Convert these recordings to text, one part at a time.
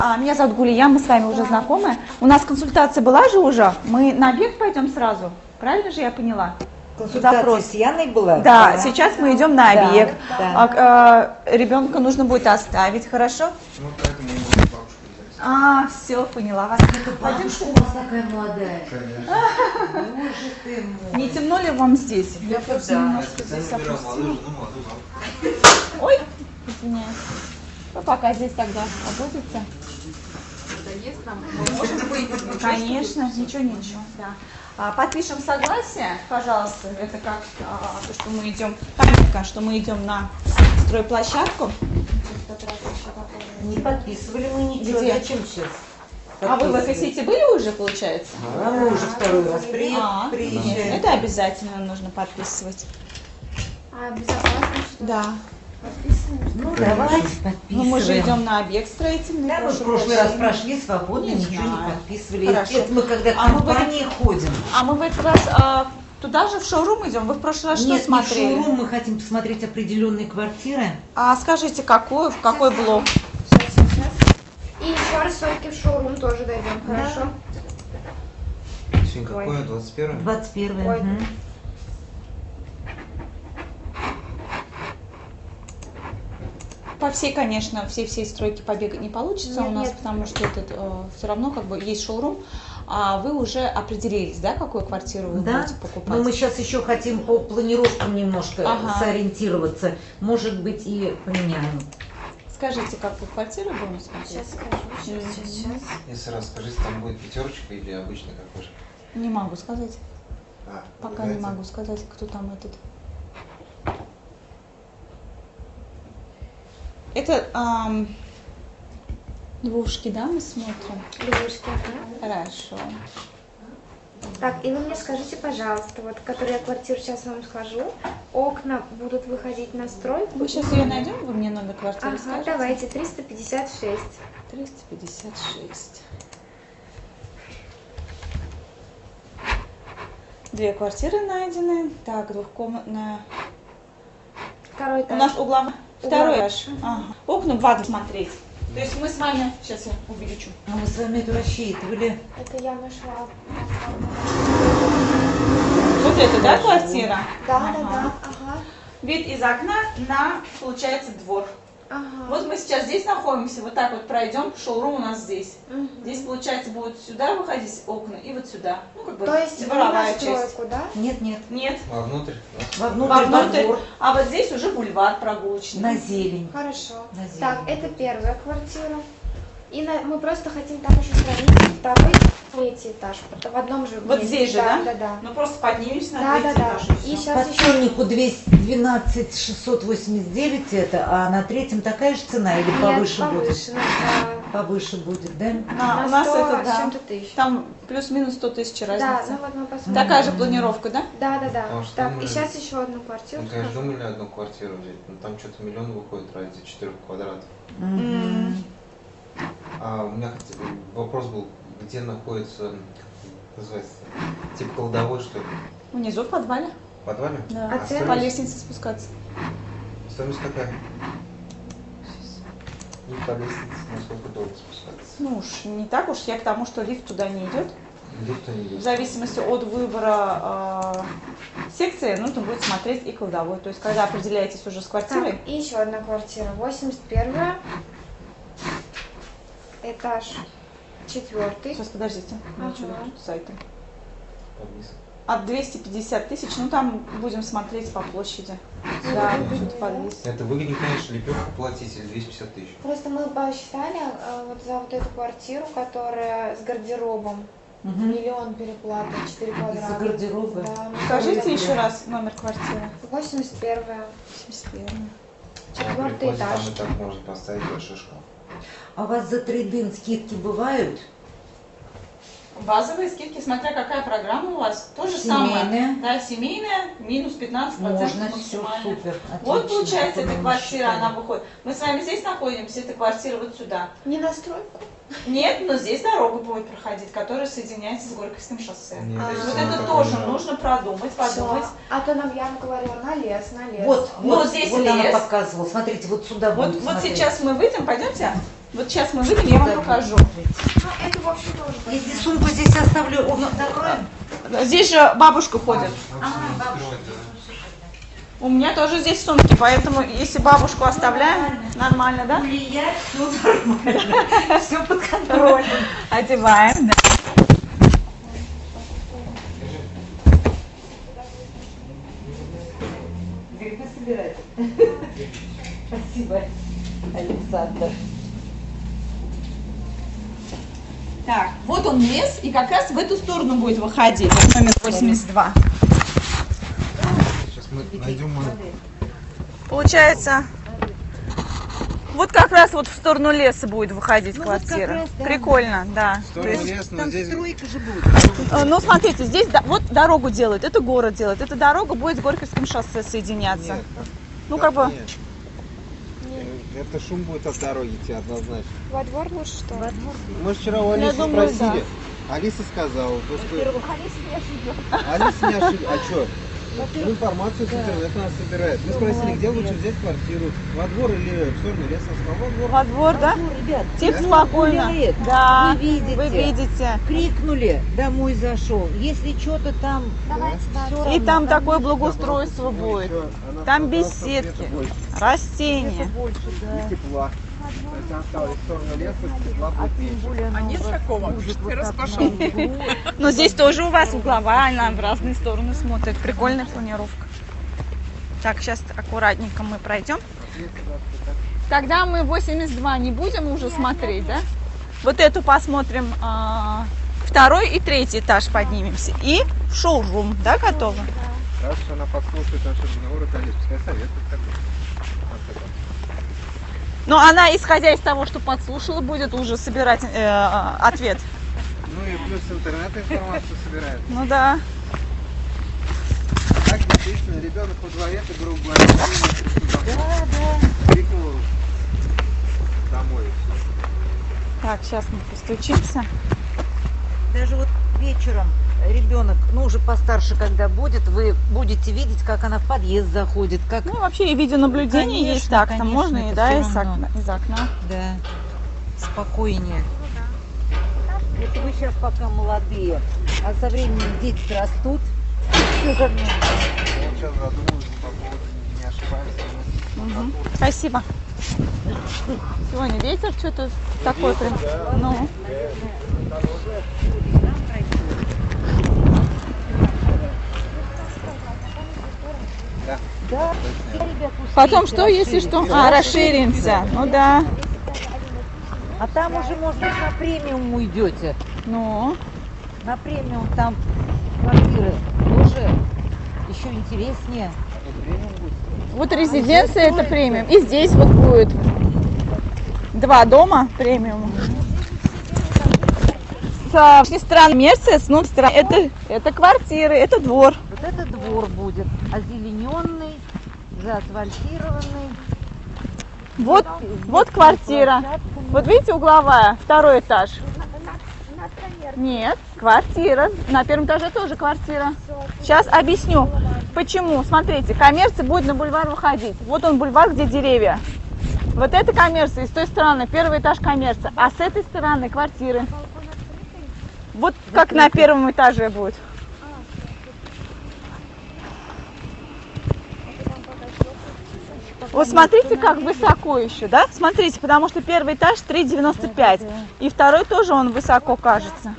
Меня зовут Гулия, мы с вами уже знакомы. У нас консультация была же уже. Мы на объект пойдем сразу. Правильно же я поняла? Консультация с Яной была? Да, сейчас мы идем на объект. Да. Ребенка нужно будет оставить, хорошо? Ну, поэтому мы будем бабушку взять. Все, поняла вас. Бабушка у вас такая молодая. Конечно. Боже ты мой. Не темно ли вам здесь? Я просто да. немножко Я здесь специально выбирал опустила. молодую жену, молодую бабушку. Ой, извиняюсь. Вы пока здесь тогда побудете. Конечно, ничего, да. Подпишем согласие, пожалуйста. Это как то, что мы идем, памятка, что мы идем на стройплощадку. Не подписывали мы ничего. Где? Зачем сейчас? А вы в Экосити были уже, получается? А мы уже второй раз приезжаем. Это обязательно нужно подписывать. А безопасно что? Да. Подписываем? Ну, давайте подписываем. Ну, мы же идем на объект строительный. Да, мы в прошлый раз прошли свободно, Не ничего знаю. не подписывали. Хорошо. Это мы когда А мы в компании ходим. А мы в этот раз туда же в шоурум идем? Вы в прошлый раз что Нет, смотрели? не в шоурум, мы хотим посмотреть определенные квартиры. А скажите, в какой блок? Сейчас. И еще раз все-таки в шоурум тоже дойдем, хорошо? Сегодня какое? 21-е? 21-е. Ой. Мгм. По всей, конечно, всей стройки побегать не получится у нас, Нет. потому что все равно как бы есть шоурум, а вы уже определились, да, какую квартиру вы Да, будете покупать? но мы сейчас еще хотим по планировкам немножко Ага. сориентироваться. Может быть, и поменяем. Скажите, какую квартиру будем смотреть? Сейчас скажу, сейчас. Если раз скажите, там будет пятерочка или обычный какой же? Не могу сказать. А, Пока не могу сказать, кто там этот. Это двушки, да, мы смотрим? Лягушки, ага. Хорошо. Так, и вы мне скажите, пожалуйста, вот, которую я квартиру сейчас вам скажу, окна будут выходить на стройку? Мы сейчас ее найдем, вы мне номер квартиры Ага, скажете? давайте, 356. 356. Две квартиры найдены. Так, двухкомнатная. Второй У этаж. нас угловой. Второй Угловой. этаж. Ага. Окна в адрес смотреть. То есть мы с вами... Сейчас я увеличу. А мы с вами это рассчитывали. Это я нашла. Вот это, да, квартира? Да, Ага. да, ага. Вид из окна на, получается, двор. Ага. Вот мы сейчас здесь находимся, вот так вот пройдем, шоурум у нас здесь. Мгм. Здесь, получается, будут сюда выходить окна и вот сюда. Ну, как бы То есть не дворовая на часть. стройку, да? Нет, нет. Нет, Вовнутрь? Вовнутрь, вовнутрь. во двор, А вот здесь уже бульвар прогулочный. на зелень. Хорошо. На зелень. Так, это первая квартира. И мы просто хотим там еще сравнить второй, третий этаж. В одном же Вот месте. здесь же, да? Да, да. Ну, просто поднимемся на Да, да, третий да. этаж И всё. сейчас По еще... ценнику 212 689 это, а на третьем такая же цена или повыше будет? повыше, Повыше будет, да? А, на у нас 100 это, с да. чем-то тысяч. Там плюс-минус 100 тысяч Да, разница. ну вот мы посмотрим. Такая же планировка, да? Да, да, да. Потому что Так, мы- и сейчас еще одну квартиру Мы, конечно, скажу. думали одну квартиру взять, но там что-то миллион выходит ради 4 квадратов. Мгм. А у меня вопрос был, где находится, как называется, типа кладовой, что ли? Внизу в подвале. В подвале? Да. А А цены? По лестнице спускаться. Стоимость какая? Не по лестнице, насколько долго спускаться? Ну уж не так уж, я к тому, что лифт туда не идет. Лифта не В идет. зависимости от выбора секции нужно будет смотреть и кладовой. То есть, когда определяетесь уже с квартирой, Так, и еще одна квартира. 81 этаж 4. сейчас подождите, я Ага. что-то с сайтом. Вниз. От 250 тысяч, ну там будем смотреть по площади. Ну, Да, выгоднее, что-то да? подвис. Это выгоднее, конечно, лепешку платить или 250 тысяч. Просто мы посчитали вот за вот эту квартиру, которая с гардеробом. Мгм. Миллион переплаты, 4 квадрата. Из-за гардероба. Да, мы Скажите смотрели. еще раз номер квартиры. 81 71. Четвертый А при входе этаж. Там и так можно поставить большой шкаф. А у вас за трейдинг скидки бывают? Базовые скидки, смотря какая программа у вас. То же самое. Семейная? Да, семейная, минус 15% Можно, все максимально. супер. Вот отлично. получается Это эта мы квартира, считали. она выходит. Мы с вами здесь находимся, эта квартира вот сюда. Не на стройку? Нет, но здесь дорога будет проходить, которая соединяется с Горьковским шоссе. Нет, То есть А, вот всё, это так тоже не нужно продумать, подумать. Всё. А то нам Яна говорила на лес, на лес. Вот, Ну, вот, здесь вот она лес. показывала. Смотрите, вот сюда Вот, будем вот смотреть. сейчас мы выйдем, пойдемте. Вот сейчас мы выйдем, я вам покажу. Ну, это, в общем, тоже. Если сумку здесь оставлю, закроем. Здесь же бабушка ходит. У меня тоже здесь сумки, поэтому если бабушку оставляем, нормально, да? Влиять, все нормально. Все под контролем. Одеваем, да. Грибы собирать. Спасибо, Александр. Так, вот он лес, и как раз в эту сторону будет выходить, номер 82. Сейчас мы найдем Получается, вот как раз вот в сторону леса будет выходить квартира. раз, да. Прикольно, да. То есть, лес, но Там здесь стройка же будет. ну, смотрите, здесь вот дорогу делают, это город делает. Эта дорога будет с Горьковским шоссе соединяться. нет. Ну, как бы, Нет. Это шум будет от дороги идти однозначно. Во двор лучше, что ли? Мы вчера у Алисы думаю, спросили. Алиса сказала, то, что... Алиса не ошиблась. А что? Информацию с интернета она собирает. Мы спросили, где лучше взять квартиру, во двор или в сторону леса. Она сказала, во двор. во двор, да? Ребят, Тихо, спокойно. гуляет. Да, Вы видите. Крикнули, домой зашел. Если что-то там... всё И равно, там такое благоустройство Ну, будет. всё, она Там сказала, что беседки, света больше. растения. больше, да. И тепла. То есть она сказала, в сторону леса тепла будет меньше. А нет такого? Ты распашил. Но здесь тоже у вас угловая, она в разные стороны смотрит. Прикольная планировка. Так, сейчас аккуратненько мы пройдем. Тогда мы 82 не будем уже смотреть, да? Вот эту посмотрим, второй и третий этаж поднимемся. И в шоурум, да, готовы? Раз уж она подслушает наш разговор, это Алиса, пускай советует такой. Но она, исходя из того, что подслушала, будет уже собирать ответ. Ну и плюс интернет информацию собирает. Ну да. Так, действительно, ребенок во дворе, ты, грубо говоря, крикнул домой. И всё. Так, сейчас мы постучимся. Даже вот вечером ребенок, ну уже постарше, когда будет, вы будете видеть, как она в подъезд заходит, как... Ну, вообще и видеонаблюдение Конечно, есть так, там конечно, можно и это да, всё из равно. окна, из окна. Да, спокойнее. Это вы сейчас пока молодые, а со временем дети растут. Всё равно. Вот сейчас задумываюсь по поводу, не ошибаемся. Мгм. Спасибо. Сегодня ветер что-то такой прям. Ну. Да. Потом что, если что? Расширимся. Ну да. А там уже, может быть, на премиум уйдете. Ну. На премиум там квартиры тоже еще интереснее. Вот резиденция это премиум. И здесь вот будет 2 дома премиум. С внешней стороны коммерция, с внутренней стороны это квартиры, это двор. Вот это двор будет озелененный, заасфальтированный. Вот квартира. Вот видите, угловая, 2-й этаж. Нет, квартира. На 1-м этаже тоже квартира. Сейчас объясню, почему. Смотрите, коммерция будет на бульвар выходить. Вот он бульвар, где деревья. Вот это коммерция, и с той стороны 1-й этаж коммерция, а с этой стороны квартиры. Вот как на 1-м этаже будет. Вот смотрите, как высоко еще, да? Смотрите, потому что 1-й этаж 3,95. И 2-й тоже он высоко кажется.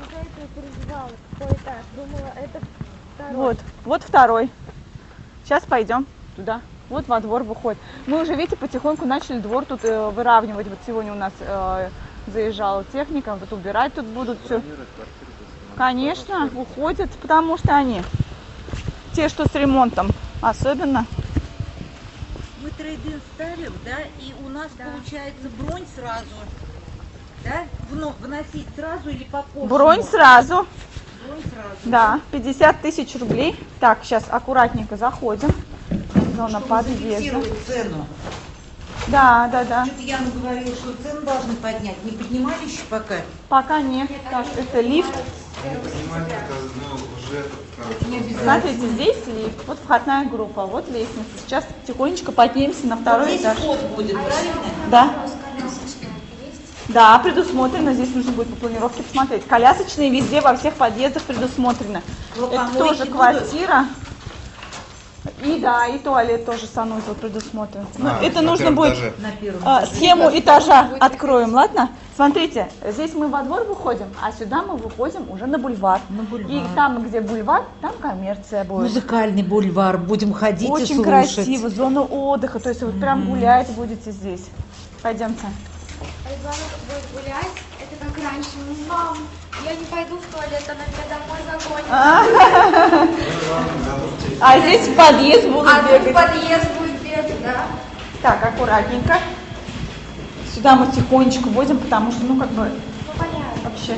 Вот 2-й. Сейчас пойдем туда. Вот во двор выходит. Мы уже, видите, потихоньку начали двор тут выравнивать. Вот сегодня у нас заезжала техника, вот убирать тут будут все. Конечно, уходят, потому что они, те, что с ремонтом, особенно. Мы трейд-ин ставим, да, и у нас получается бронь сразу, да? Вносить сразу или попозже? Бронь сразу. Бронь сразу. Да, 50 тысяч рублей. Так, сейчас аккуратненько заходим. Зона подъезда. Фиксируют цену. Да. Что-то Яна говорила, что цены должны поднять. Не поднимали еще пока? Пока нет. Так, это лифт. Не обязательно. Смотрите, здесь лифт. Вот входная группа, вот лестница. Сейчас тихонечко поднимемся на 2-й Здесь этаж. вход будет, правильно? Да. Да, предусмотрено. Здесь нужно будет по планировке посмотреть. Колясочные везде, во всех подъездах предусмотрено. Это тоже квартира. И да, и туалет тоже санузел предусмотрен. Но это нужно будет схему этажа откроем, ладно? Смотрите, здесь мы во двор выходим, а сюда мы выходим уже на бульвар. И там, где бульвар, там коммерция будет. Музыкальный бульвар, будем ходить и очень слушать. красиво, зона отдыха, то есть вот прям гулять будете здесь. Пойдемте. Ребенок будет гулять, это как раньше. Мам, я не пойду в туалет, она меня домой загонит. А здесь в подъезд будут бегать. Тут подъезд будет бегать, да. Так, аккуратненько. Сюда мы тихонечко вводим, потому что, ну, как бы, Ну, понятно. вообще...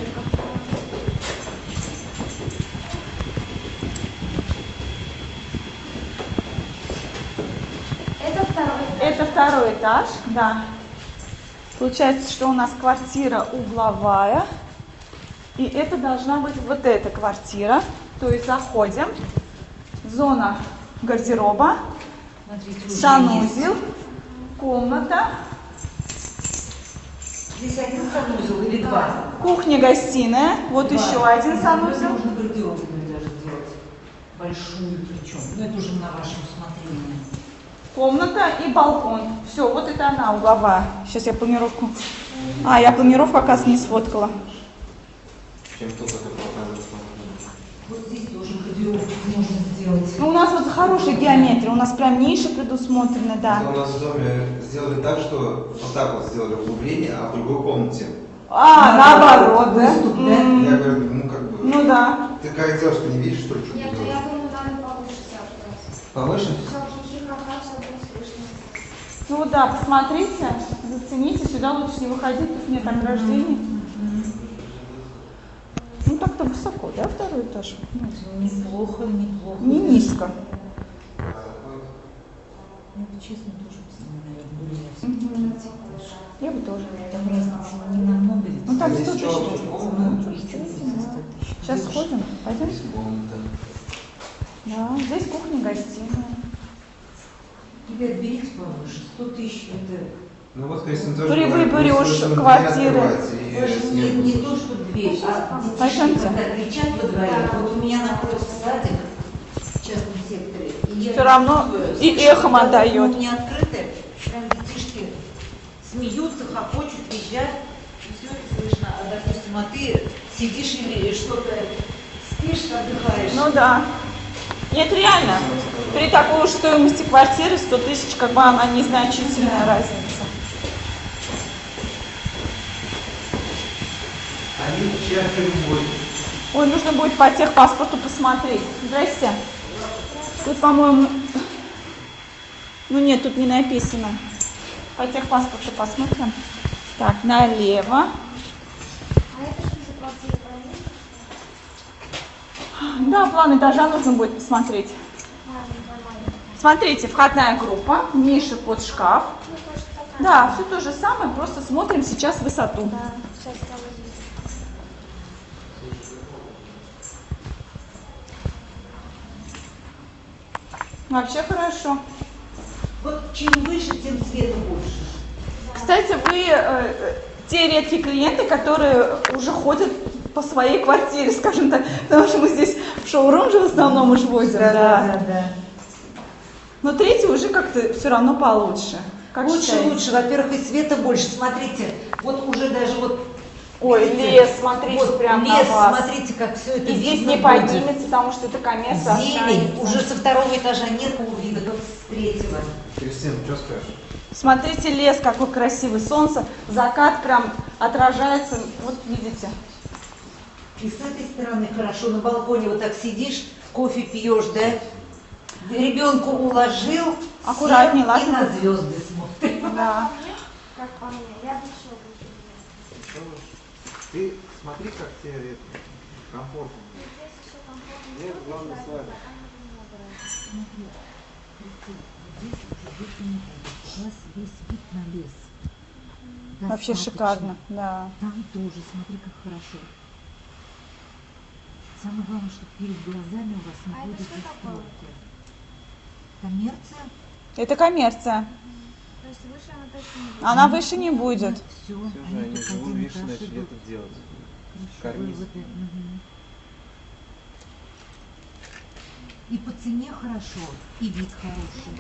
Это второй этаж. Это второй этаж, да. Получается, что у нас квартира угловая. И это должна быть вот эта квартира. То есть заходим. Зона гардероба. Смотрите, уже Санузел. Комната. Здесь один санузел или два? Кухня-гостиная. Вот еще один санузел. Можно гардеробную даже сделать. Большую причем. Но это уже на вашем усмотрении. Комната и балкон. Все, вот это она, угловая. Сейчас я планировку... А, я планировку, оказывается, не сфоткала. Чем тут это показывает? Вот здесь тоже гардеробку можно сделать. Ну, у нас вот хорошая геометрия, у нас прям ниша предусмотрена, да. У нас в доме сделали так, что вот так вот сделали углубление, а в другой комнате. А, наоборот, да? Выступ, да? Я говорю, ну как бы... Ну да. Ты как девушка не видишь, что ли, что Нет, ты ну делаешь? я думаю, надо повыше сделать. Повыше? Чтобы хихаха все было слышно. Ну да, посмотрите, зацените, сюда лучше не выходить, тут нет ограждений. Ну так-то высоко, да, второй этаж? Неплохо, неплохо. Не низко. Я бы, честно, тоже наверное, гулять. Я бы тоже. Там разница не намного. Ведь. Ну там Здесь 100 что? тысяч. Ну, и что здесь 100 тысяч? Сейчас сходим, пойдем? Комната. Да, здесь кухня-гостиная. Ребят, берите повыше. 100 тысяч это... Ну вот Кристина тоже При говорит, выборе просто уж нужно квартиры. дверь открывать, и Вы же снег не будет. то, что дверь, а Пойдемте. когда кричат во дворе. Вот у меня напротив садик в частном секторе. И я Всё равно чувствую, и слышу, эхом когда отдаёт. окна у меня открыты, прям детишки смеются, хохочут, визжат. И все это слышно. А, допустим, а ты сидишь или что-то спишь, отдыхаешь. Ну да. Нет, реально. При такой уж стоимости квартиры 100 тысяч, как бы она незначительная разница. Они чертовы любовь. Ой, нужно будет по техпаспорту посмотреть. Здрасте. Тут, по-моему... Ну нет, тут не написано. По техпаспорту посмотрим. Так, налево. А это что за квартира, правильно? Да, план этажа нужно будет посмотреть. Ладно, нормально. Смотрите, входная группа, ниша под шкаф. Ну, то, что такая. Да, все то же самое, просто смотрим сейчас высоту. Да, сейчас я возьму. Вообще хорошо. Вот чем выше, тем света больше. Кстати, вы те редкие клиенты, которые уже ходят по своей квартире, скажем так, потому что мы здесь в шоурум же в основном уж возим. Да. Но третий уже как-то все равно получше. Как Лучше, считаете? лучше. Во-первых, и света больше. Смотрите, вот уже даже вот... Ой, видите, лес, смотрите, вот прям лес, на вас. смотрите, как все это И здесь видно не будет. поднимется, потому что это коммерция. Зелень. останется. Уже со второго этажа нет вида, как с третьего. Кристина, что скажешь? Смотрите, лес какой красивый, солнце, закат прям отражается, вот видите. И с этой стороны хорошо, на балконе вот так сидишь, кофе пьешь, да? Ребенку уложил, Аккуратней, сел ладно? и на звезды смотрит. Да. Как по мне, я бы еще буду. Ты смотри, как тебе это комфортно. Здесь все комфортно. Нет, главное с вами. У вас весь вид на лес. Вообще Достаточно. шикарно, да. Там тоже, смотри, как хорошо. Самое главное, что перед глазами у вас не А это будет что такое? стрелки. Коммерция. Это коммерция. То есть выше она точно не будет. Она выше не будет. Все Все, же они живут, видишь, начали это делать. Карниз. И по цене хорошо, и вид хороший.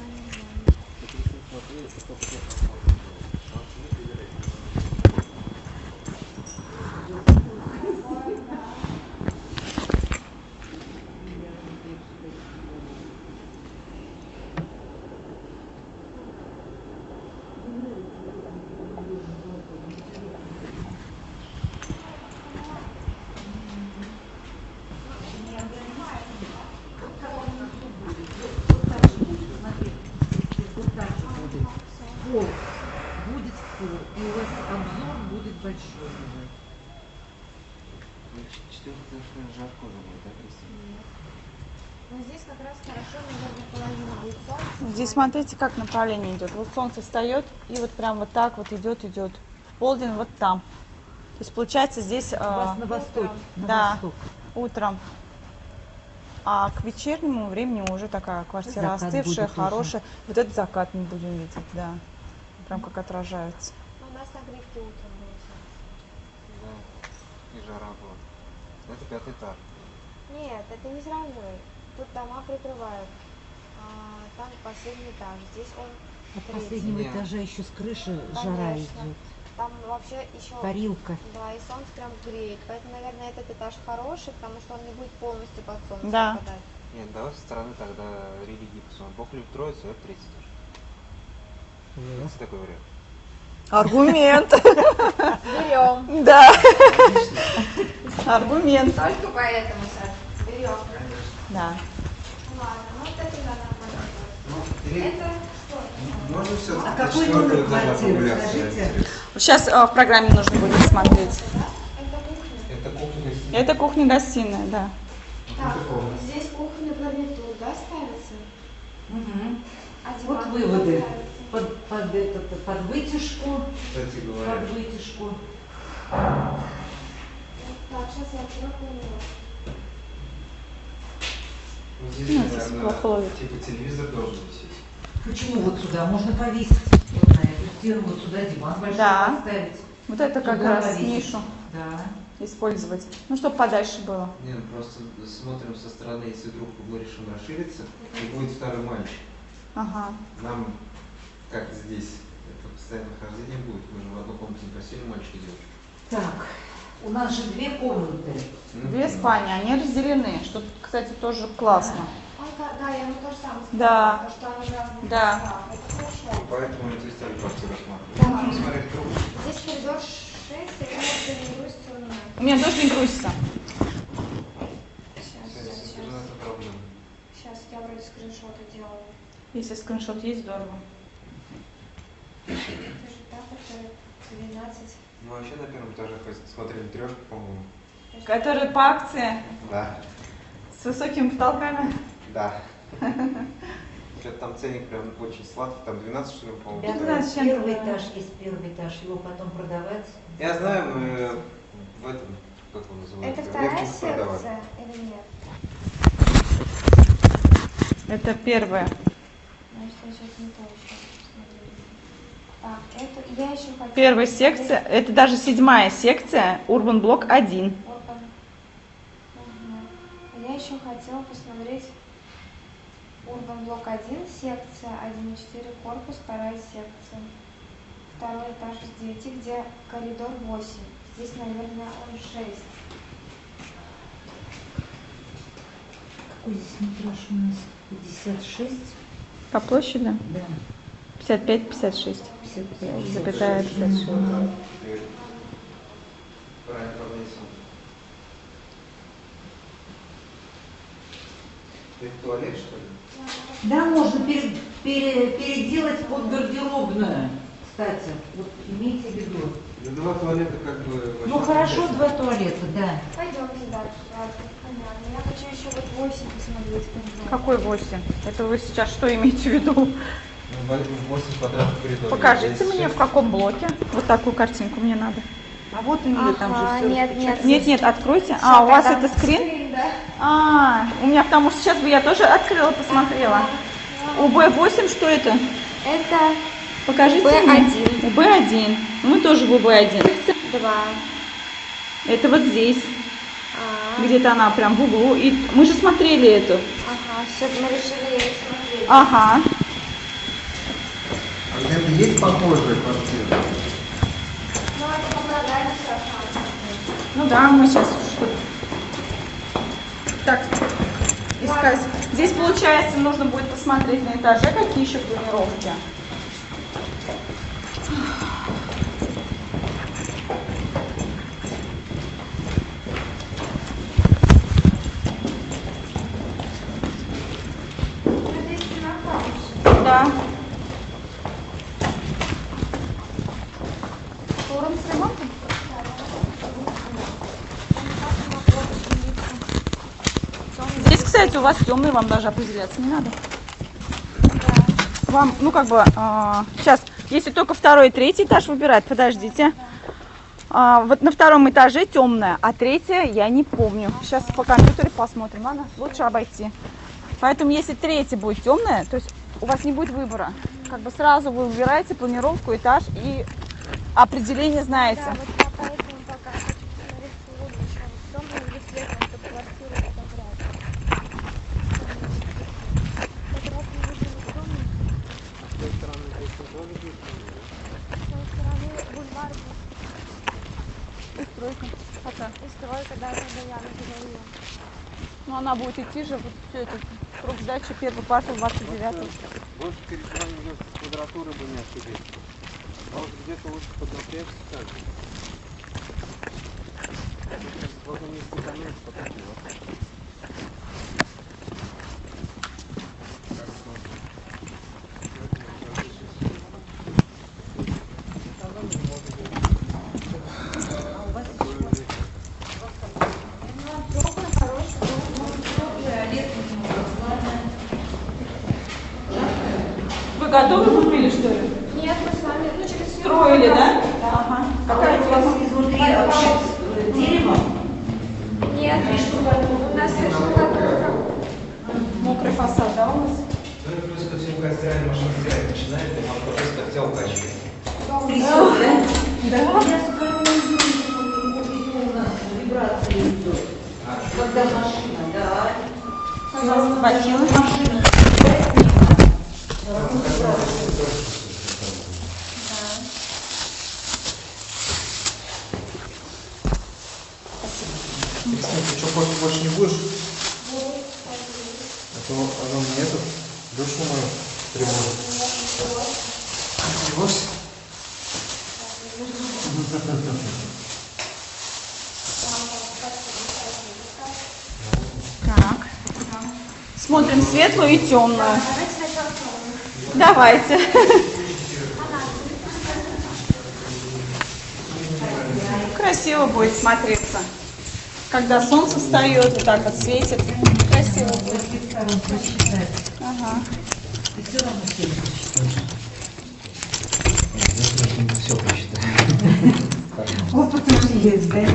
Будет пол, и у вас обзор будет большой. Четвертый этаж, наверное, жарко уже будет, да, Кристина? Но здесь как раз хорошо, наверное, половина будет солнце. Здесь смотрите, как направление идет. Вот солнце встает и вот прям вот так вот идет. В полдень вот там. То есть получается здесь У вас на восток. да. Восток. утром. А к вечернему времени уже такая квартира Закат остывшая, будет хорошая. Вот этот закат мы будем видеть, да. Прям как отражается. Но у нас на грифке утром было солнце. Да. И жара была. Это пятый этаж. Нет, это не сравнивай. Тут дома прикрывают. Там последний этаж. Здесь он От третий. последнего Нет. этажа еще с крыши жара Конечно. идет. Там вообще еще... Парилка. Да, и солнце прям греет. Поэтому, наверное, этот этаж хороший, потому что он не будет полностью под солнце Да. попадать. Нет, давай со стороны тогда религии посмотрим. Бог любит троицу, это третий этаж. Это такой вариант. Аргумент. Берем. Да. Аргумент. Только поэтому, Саш, берем. Да. Ладно, ну вот это надо нормально. Это что? Можно все А какой номер квартиры, скажите? Сейчас в программе нужно будет посмотреть. Это кухня. Это кухня. Это кухня-гостиная, да. Так, здесь кухонный гарнитур, да, ставится? А Вот диван выводы. ставится? Под вытяжку. Кстати говоря. Под вытяжку. Так, сейчас я открою кухню. Ну, здесь, Ну, здесь наверное, плохо ловит. типа телевизор должен висеть. Почему вот сюда? Можно повесить вот на эту стену, вот сюда диван большой Да. поставить. Вот это как Туда раз повесить. нишу Да. использовать. Ну, чтобы подальше было. Не, ну просто смотрим со стороны, если вдруг мы решим расшириться, и будет второй мальчик. Ага. Нам, как здесь, это постоянное хождение будет. Мы же в одну комнату не просили мальчик и девочку. Так, у нас же 2 комнаты. Ну, Две спальни, они разделены, что, кстати, тоже классно. Да, я ему тоже сам сказала, Да. потому что они разные Да. места. Это хорошо. Поэтому мы здесь стали квартиру рассматривать. Да. Можно посмотреть круг. Здесь коридор 6, и это не грузится у меня. У меня тоже не грузится. Это проблема. Сейчас, я вроде скриншоты делала. Если скриншот есть, здорово. Это же так, это 12. Ну вообще на первом этаже смотрели трешку, по-моему. Которые по акции Да. с высокими потолками. Да. Что-то там ценник прям очень сладкий, там 12, что ли, по-моему. Я стоит. знаю, зачем Первый это? этаж есть первый этаж, его потом продавать. Я знаю, мы в этом, как его называют, Это вторая Левченко продавали. секция или нет? Это первое. Значит, я сейчас не то еще посмотрю. Так, это я еще хотела... Первая секция, это даже 7-я секция, Urban Block 1. Вот он. Мгм. Я еще хотела посмотреть Urban Block 1, секция 1.4, корпус, 2 секция. 2 этаж дети, где коридор 8. Здесь, наверное, он 6. Какой здесь метраж у нас? 56? По площади Да. 55-56. 55. Запятая 56. Теперь правильно поднесем. Это туалет, что ли? Да, можно переделать под гардеробную, кстати. Вот имейте в виду. Ну, 2 туалета как бы... Ну хорошо, 2 туалета, да. Пойдемте дальше. Ладно, понятно. Я хочу еще вот 8 посмотреть. коридор. Какой 8? Это вы сейчас что имеете в виду? Ну, 8 квадратных коридоров. Покажите Здесь мне, в каком блоке. Вот такую картинку мне надо. А вот у нее там же Ага, все. нет. Нет, откройте. Всё, А, у вас тогда это скрин? да. У меня потому что сейчас бы я тоже открыла, посмотрела. У Б8 что это? Это Покажите Б1. мне. Б1. Мы тоже в Б1. 2. Это вот здесь. А, Где-то она прям в углу. И мы же смотрели эту. ага, все, мы решили ее смотреть. Ага. А где-то есть похожая квартира? Ну, это показали сейчас. Ну да, мы сейчас так искать. Здесь, получается, нужно будет посмотреть на этаже, какие еще планировки. Да. Форум с ремонтом? Здесь, кстати, у вас темный, вам даже определяться не надо. Вам, ну как бы, сейчас, если только второй и третий этаж выбирать, подождите. Вот на втором этаже темная, а третья я не помню. Сейчас по компьютеру посмотрим, ладно? Лучше обойти. Поэтому, если третья будет темная, то есть у вас не будет выбора. Как бы сразу вы выбираете планировку, этаж и определение знаете. Да, вот я поэтому пока хочу посмотреть сегодня еще в темном или светлом, чтобы квартиру отобрать. Как раз мы будем в темном. С той стороны здесь тоже есть. С той стороны бульвар И стройка. Пока. и стройка даже до Яны говорила. Ну, она будет идти же, вот все это, срок сдачи, первый квартал, 29-й. Больше переживаний идет с квадратуры бы не ошибиться. Может где-то лучше поднапрячься так. В одном месте экономить, потом не. Вы готовы купили, что ли? Нет, мы с вами, ну, через съемку. Строили, да? Ага. Какая у вас изнутри вообще дерево? Нет, у нас штукатурка. Мокрый фасад, да, у вас? Ну и плюс ко всему, когда стиральная машина стирать начинает, то вам просто как укачивает. Трясет, да? Да. Я у нас вибрация идет. Когда машина, да. Пожалуйста, бахилы. Машина. Ты что, кофе больше не будешь? А то оно мне эту душу мою тревожит. Тревожься? Так. Смотрим светлую и темную. Давайте. Красиво будет смотреться. Когда солнце встает, вот так вот светит. Красиво будет. Ага. Все посчитаю. Опыт уже есть, да?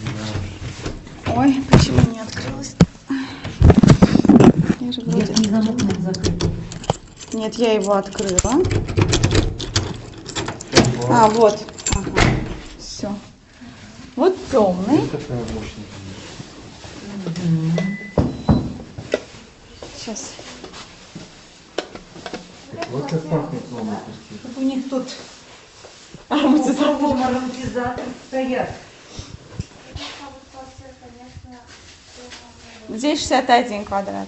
Ой, почему не открылось? Я же вроде... Не замок закрыт. Нет, я его открыла. А, вот. Ага. Все. Вот темный. Такая мощная. Сейчас. Вот как пахнет новая квартира. У них тут Ароматизатор. кругом ароматизаторы стоят. Здесь 61 квадрат.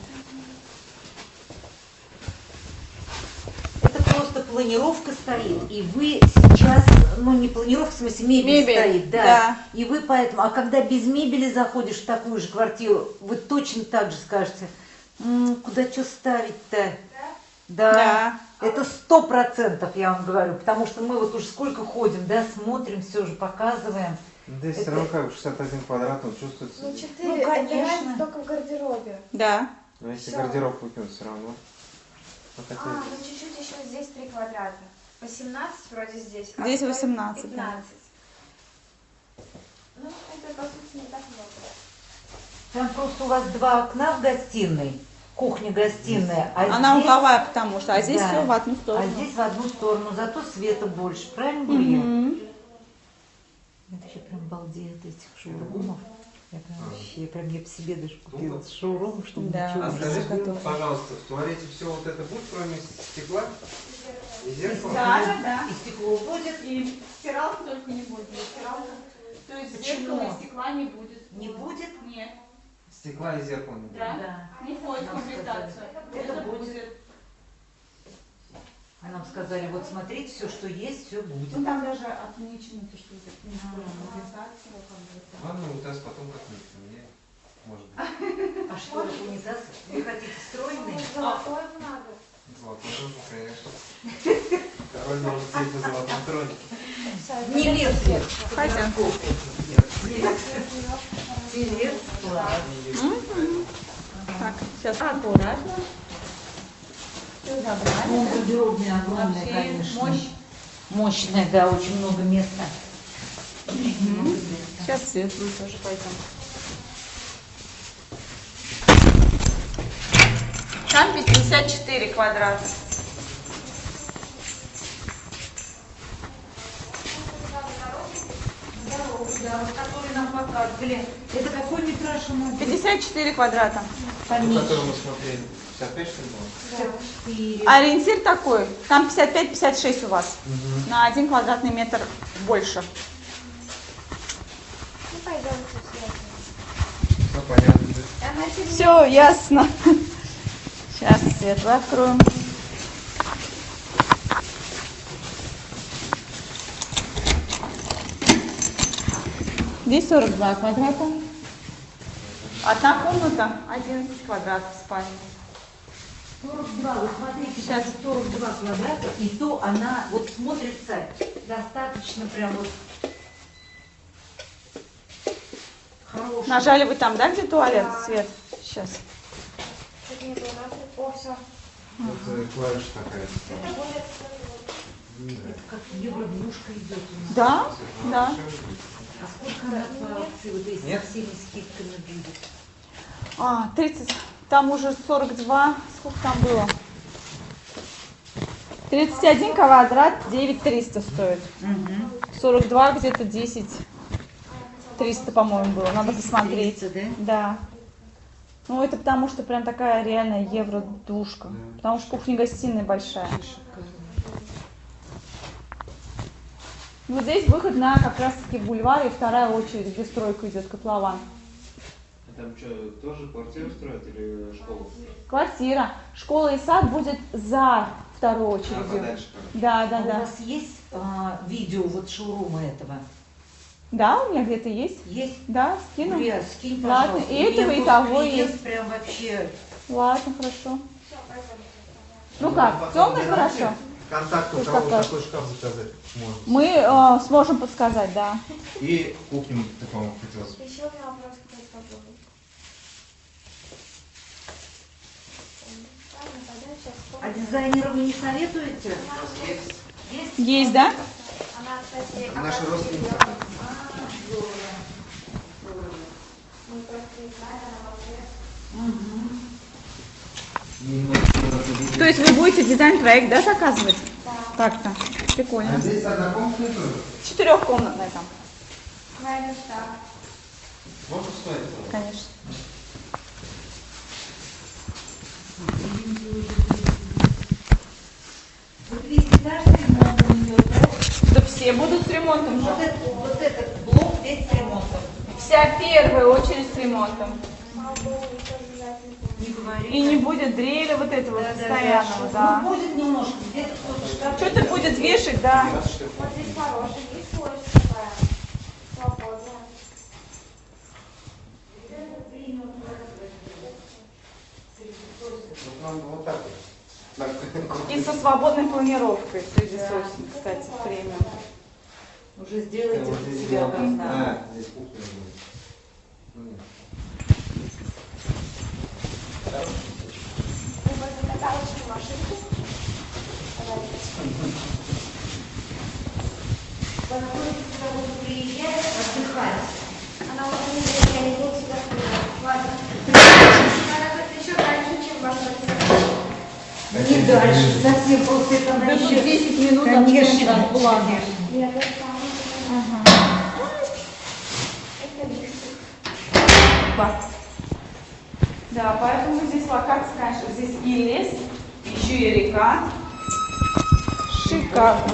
Это просто планировка стоит, и вы сейчас, ну не планировка, в смысле мебель стоит, да. да. И вы поэтому, а когда без мебели заходишь в такую же квартиру, вы точно так же скажете, куда что ставить-то? Да. Да. Это 100%, я вам говорю, потому что мы вот уже сколько ходим, да, смотрим, все же показываем. Здесь все равно как бы 61 квадрат, он чувствуется. Ну, 4 Ну, конечно. убираем только в гардеробе. Да. Но если Всё. гардероб выкинуть, все равно. Ну, хотя А, ну чуть-чуть еще здесь 3 квадрата. 18 вроде здесь. а Здесь вроде 18, 15. да. Ну, это по сути не так много. Там просто у вас 2 окна в гостиной, кухня-гостиная. А Она здесь, угловая, потому что, а здесь да, все в одну а сторону. здесь в одну сторону, зато света больше. Правильно говорю я? Мгм. Я вообще прям балдею от этих шоурумов. Я прям я по себе даже купила шоурум, чтобы Да. ничего А не скажите, готово. пожалуйста, в туалете все вот это будет, кроме стекла и зеркала? Да. И стекло будет. И стиралка только не будет. Стиралка. То есть Почему? зеркала и стекла не будет. Не будет? Нет. Стекла и зеркала не будет. Да. Не входит в Нам комплектацию. сказали. Это будет. А нам сказали, вот смотрите, все, что есть, все будет. Ну там даже отмечено, то, что не входит в комплектацию. Ладно, унитаз потом как-нибудь поменяем. Может быть. А что, организация? Вы хотите стройные? Золотое надо. Золотой тоже, конечно. Король может сидеть на золотом троне. Не лезли. Хотя. Телец. Так, сейчас аккуратно. Все забрали. Ну, гардеробная огромная, Вообще конечно. мощь. Мощная, да, очень много места. Очень много места. Сейчас светлую тоже пойдем. Там 54 квадрата. Да, вот который нам показывали. Это какой метраж у нас? 54 квадрата. Ну, который мы смотрели. 55 что ли было? 54. Ориентир такой. Там 55-56 у вас. На 1 квадратный метр больше. Ну, пойдемте в Все понятно. свет. Все, ясно. Сейчас светло откроем. Здесь 42 квадрата. Одна комната, 11 квадратов спальни. 42, вот смотрите, Сейчас. сейчас 42 квадрата, и то она вот смотрится достаточно прям вот хорошая. Нажали вы там, да, где туалет? Свет. Сейчас. Тут не было. О, все. Это клавиша такая. Это будет... Это как евро-двушка идет у нас. Да? Да. А сколько она по акции вот здесь Нет. со всеми скидками будет? 30. Там уже 42. Сколько там было? 31 квадрат 9300 стоит. 42 где-то 10 300, по-моему, было. Надо посмотреть. 300, да? Да. Ну, это потому что прям такая реальная евро-двушка. Потому что кухня-гостиная большая. Вот здесь выход на как раз-таки бульвар и вторая очередь, где стройка идет, котлован. Там что, тоже квартиру строят или школу? Квартира. Школа и сад будет за второй очередью. подальше, короче. Да, да, А у да. вас есть видео вот шоурума этого? Да, у меня где-то есть. Есть? Да, скину. Юлия, скинь, Ладно, пожалуйста. и У меня этого, и просто того клиент есть. Прям вообще. Ладно, хорошо. Все, пойдемте. Ну как, темный хорошо? Контакт у Пусть кого покажет. такой шкаф заказать можно. Мы сможем подсказать, да. И кухню такого хотелось. Еще у меня вопрос какой-то попробую. Ладно, пойдем сейчас. А дизайнера вы не советуете? Есть? Есть, да? Она, кстати, Наши оказывается, родственники. делала. Мы просто не знали, она молодец. То есть вы будете дизайн-проект, да, заказывать? Да. Так-то. Прикольно. Здесь однокомнатная тоже? 4-комнатная там, Наверное, так. Можно встать? конечно. Вот весь этаж с ремонтом идет, да? Да все будут с ремонтом же. Вот этот блок весь с ремонтом. Вся первая очередь с ремонтом. Слава богу, никто обязательно будет. Не говори. И не будет дрели вот этого постоянного, Ну, да. будет немножко, где-то кто-то шкаф. Что-то будет вешать, да. Вот здесь хороший, здесь площадь такая. Свободная. Вот так вот. И со свободной планировкой среднесрочной, кстати, премиум. Уже сделайте Вот для здесь себя сделано. образно. А, здесь кухня будет. Ну, нет. Мы возле каталочной машинки. Поскольку сюда будут приезжать, отдыхать. Она уже не знает, я не буду сюда приезжать. Ладно. Надо быть еще раньше, чем ваш дальше. Совсем просто это она Еще еще... 10 минут Конечно, отсюда от плана. конечно. Нет, это самое. Это листик. Да, поэтому здесь локация, конечно, здесь и лес, еще и река. Шикарно.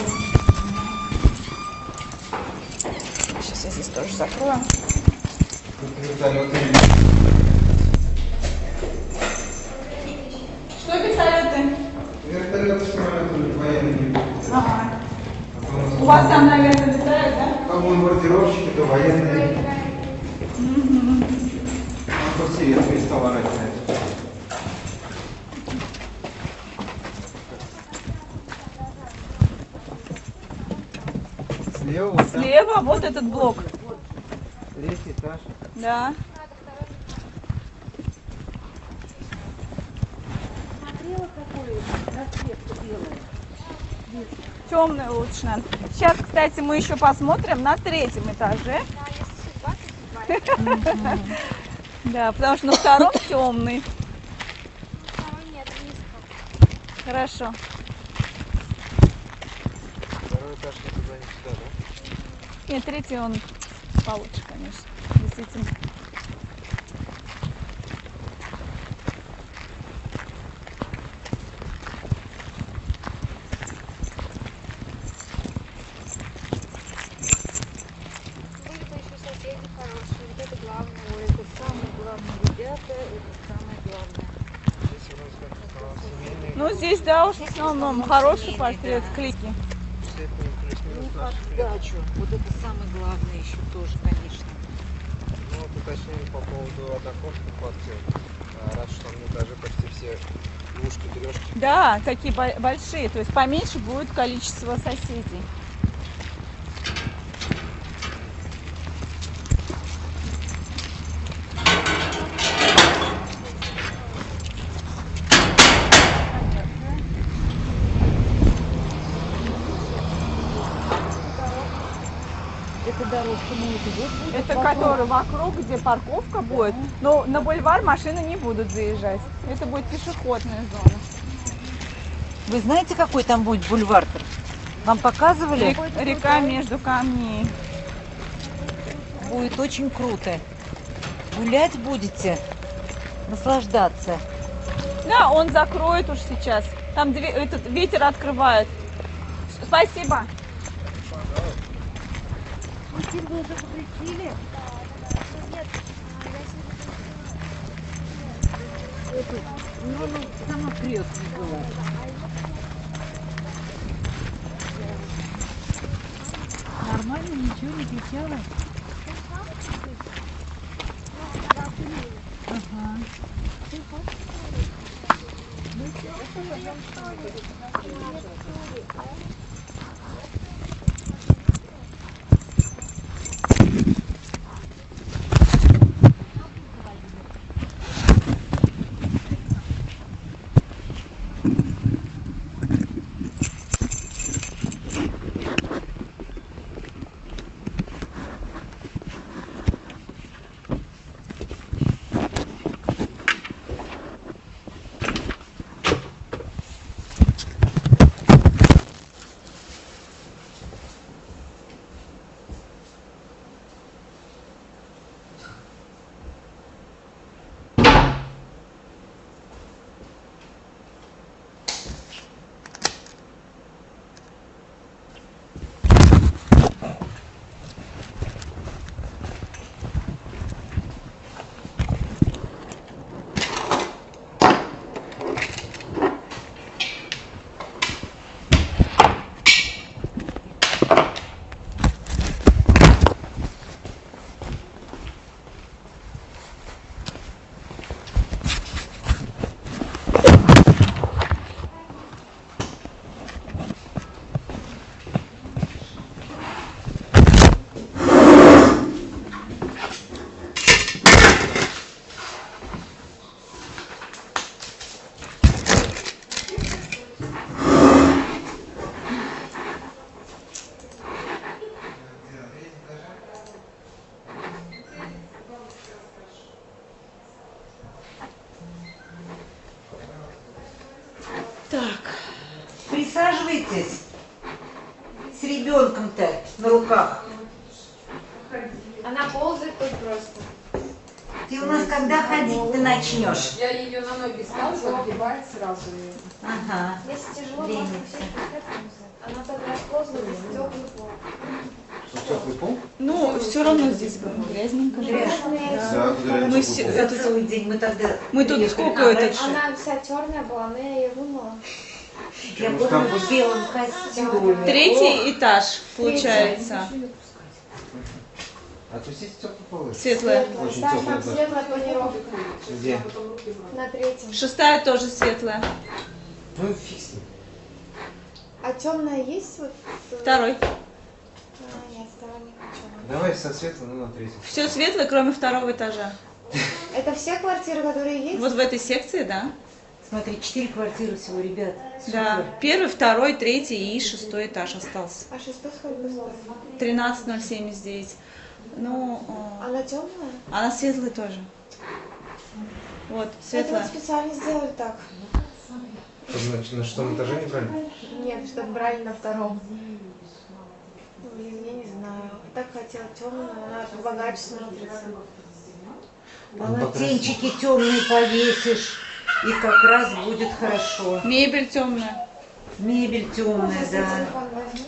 Сейчас я здесь тоже закрою. Вертолеты. Что вертолеты? Вертолеты, самолеты военные. Ага. У вас там, наверное, летают, да? То бомбардировщики, то военные. А то все это стало орать на это. Слева вот там Слева вот этот блок. третий этаж. Да. Смотрела, какой расцветка белая? Темный лучше надо. Сейчас, кстати, мы еще посмотрим на третьем этаже. Да, потому что на втором темный. Нет, низко. Хорошо. Второй этаж не туда, не сюда, да? Нет, третий он получше, конечно. Действительно. Были-то еще соседи хорошие. Вот это главное. Ой, это самое главное, ребята, это самое главное. Здесь у нас как семейные. Ну, здесь, да, уж в основном хороший портрет, клики. Все это плюс-минус наши клетки. Дачу. Вот это самое главное еще тоже, конечно. Ну вот уточнили по поводу однокомнатных квартир. Раз что там на этаже почти все двушки, трешки. Да, такие большие, то есть поменьше будет количество соседей. Это дорожка, ну это вот будет Это вокруг. который вокруг, где парковка будет. Но на бульвар машины не будут заезжать. Это будет пешеходная зона. Вы знаете, какой там будет бульвар-то? Вам показывали? Река между камней. Будет очень круто. Гулять будете, наслаждаться. Да, он закроет уж сейчас. Там этот ветер открывает. Спасибо. Вы уже запретили? Ну, сама крестная была. Нормально, ничего не кричала? Ага. присаживайтесь с ребенком-то на руках. Она ползает тут просто. Ты у нас когда ходить ты начнешь? Я ее на ноги ставлю, загибает сразу ее. Ага. Если тяжело, Ленится. можно все она так расползла в теплый пол. Что, теплый пол? Ну, все равно здесь грязненько. Да, Мы все, Это целый день мы тогда... мы тут приехали. сколько это... Она вся черная была, но я ее вымыла. Я помню в белом костюме. Третий этаж, получается. Отпустите теплый пол. Светлая. Очень Там теплый этаж. светлая планировка. Где? На третьем. Шестая тоже светлая. Ну, фиг с ним. А темная есть вот? Второй. А, нет, второй не хочу. Давай со светлым, ну, на третий. Все светлое, кроме второго этажа. Это все квартиры, которые есть? Вот в этой секции, да. Смотри, 4 квартиры всего, ребят. Да. Супер. Первый, второй, третий и шестой этаж остался. А шестой сколько стоит? 13079. Ну, Она темная? она светлая тоже. Вот, Это светлая. вот специально сделали так. Значит, на шестом этаже не брали? Нет, чтобы брали на втором. Блин, я не знаю. Так хотела темную, она богаче смотрится. Полотенчики темные повесишь, и как раз будет хорошо. Мебель темная. Мебель темная, Сейчас да. я телефон возьму.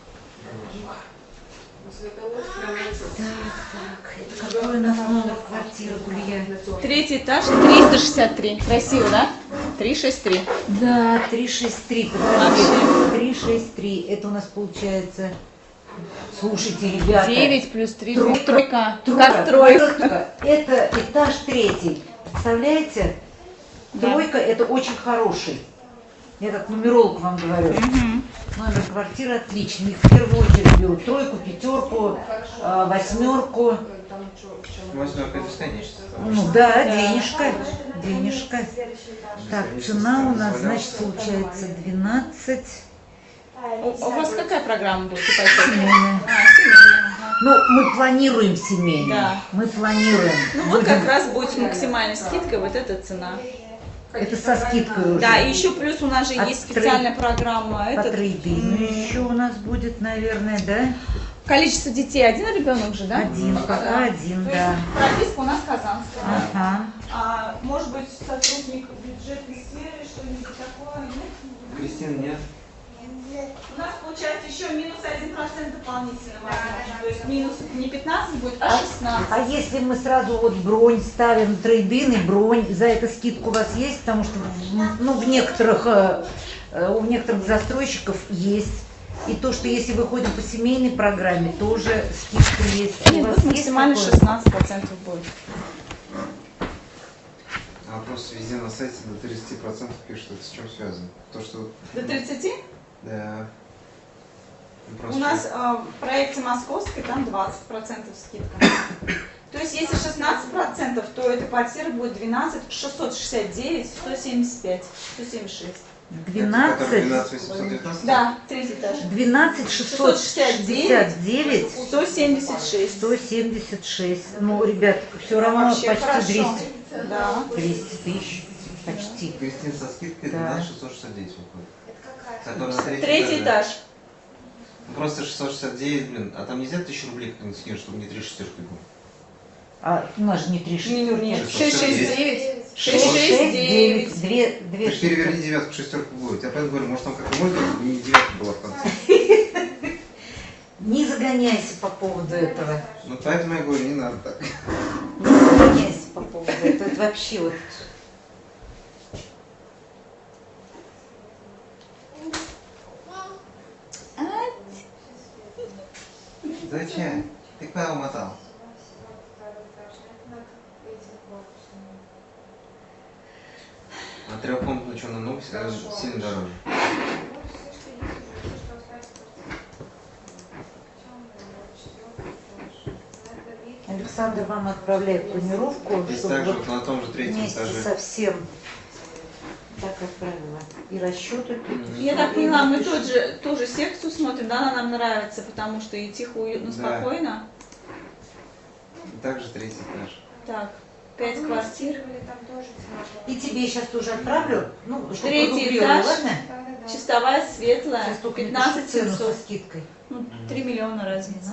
Так, это какой у нас номер квартиры, Гулья? Третий этаж, 363. Красиво, да? 363. Да, 363, подожди. 363, это у нас получается... Слушайте, ребята. 9 плюс 3. Тройка. Тройка. Тройка. Как тройка. Это этаж третий. Представляете? Да. Тройка это очень хороший. Я как нумеролог вам говорю. Номер квартиры отличный. Их в первую очередь берут тройку, пятерку, восьмерку. Восьмерка, это конечно. Ну да, денежка. Денежка. Так, цена у нас, значит, получается 12. У вас какая программа будет? Ипотека? Семейная. Семейная. Ага. Ну, мы планируем семейную. Да. Мы планируем. Ну вот как раз будет с максимальной скидкой вот эта цена. Это со скидкой уже. Да, и еще плюс у нас же От есть специальная программа. По Это трейдину еще у нас будет, наверное, да? количество детей. Один ребенок же, да? Один, пока один, То да. есть прописка у нас казанская. Да? Ага. А может быть сотрудник бюджетной сферы, что-нибудь такое? Нет? Кристина, нет? У нас получается еще минус 1% дополнительно. Возможно. То есть минус не 15 будет, а 16. А если мы сразу вот бронь ставим, трейдин и бронь, за это скидку у вас есть? Потому что ну, у некоторых застройщиков есть. И то, что если выходим по семейной программе, тоже скидка есть. У Нет, вас тут есть максимально такое? 16% будет. А просто везде на сайте до 30% пишут, это с чем связано? То, что... До 30? Да. Ну, У просто- нас в проекте московской там 20% скидка. То есть если 16%, то эта квартира будет 12 669 175 176. 12, Который 12 819? Да, третий этаж. 12 669 176. 176. Ну, ребят, все равно Вообще почти хорошо. 200. Да. 200 тысяч. Почти. Кристина со скидкой Да. 12 669 выходит. Который на Третий этаж. Ну, просто 669, блин, а там нельзя 1000 рублей как-нибудь скинуть, чтобы не 3 шестерки было? А у нас же не 3 Меню нет. 669. 669. 669. 2 Ты переверни девятку, шестерку будет. Я поэтому говорю, может там как-то можно, не девятка была в конце. Не загоняйся по поводу этого. Ну поэтому я говорю, не надо так. Не загоняйся по поводу этого. Это вообще вот... Зачем? Ты куда умотал? А трехкомнатную что, намного сильно дороже? Александр вам отправляет планировку, Здесь чтобы также вот вот на том же третьем вместе этаже. совсем так отправила. И расчеты тут. Я так поняла, мы ту же секцию смотрим, да, она нам нравится, потому что и тихо, уютно, Да. спокойно. И также третий этаж. Так, 5 Мы квартир. инвестировали, там тоже цена была. И тебе сейчас тоже отправлю, ну, чтобы Третий продублировала, этаж. ладно? Да-да-да. Чистовая, светлая, Сейчас только 15 цену со 700. скидкой. Ну, 3 миллиона разница.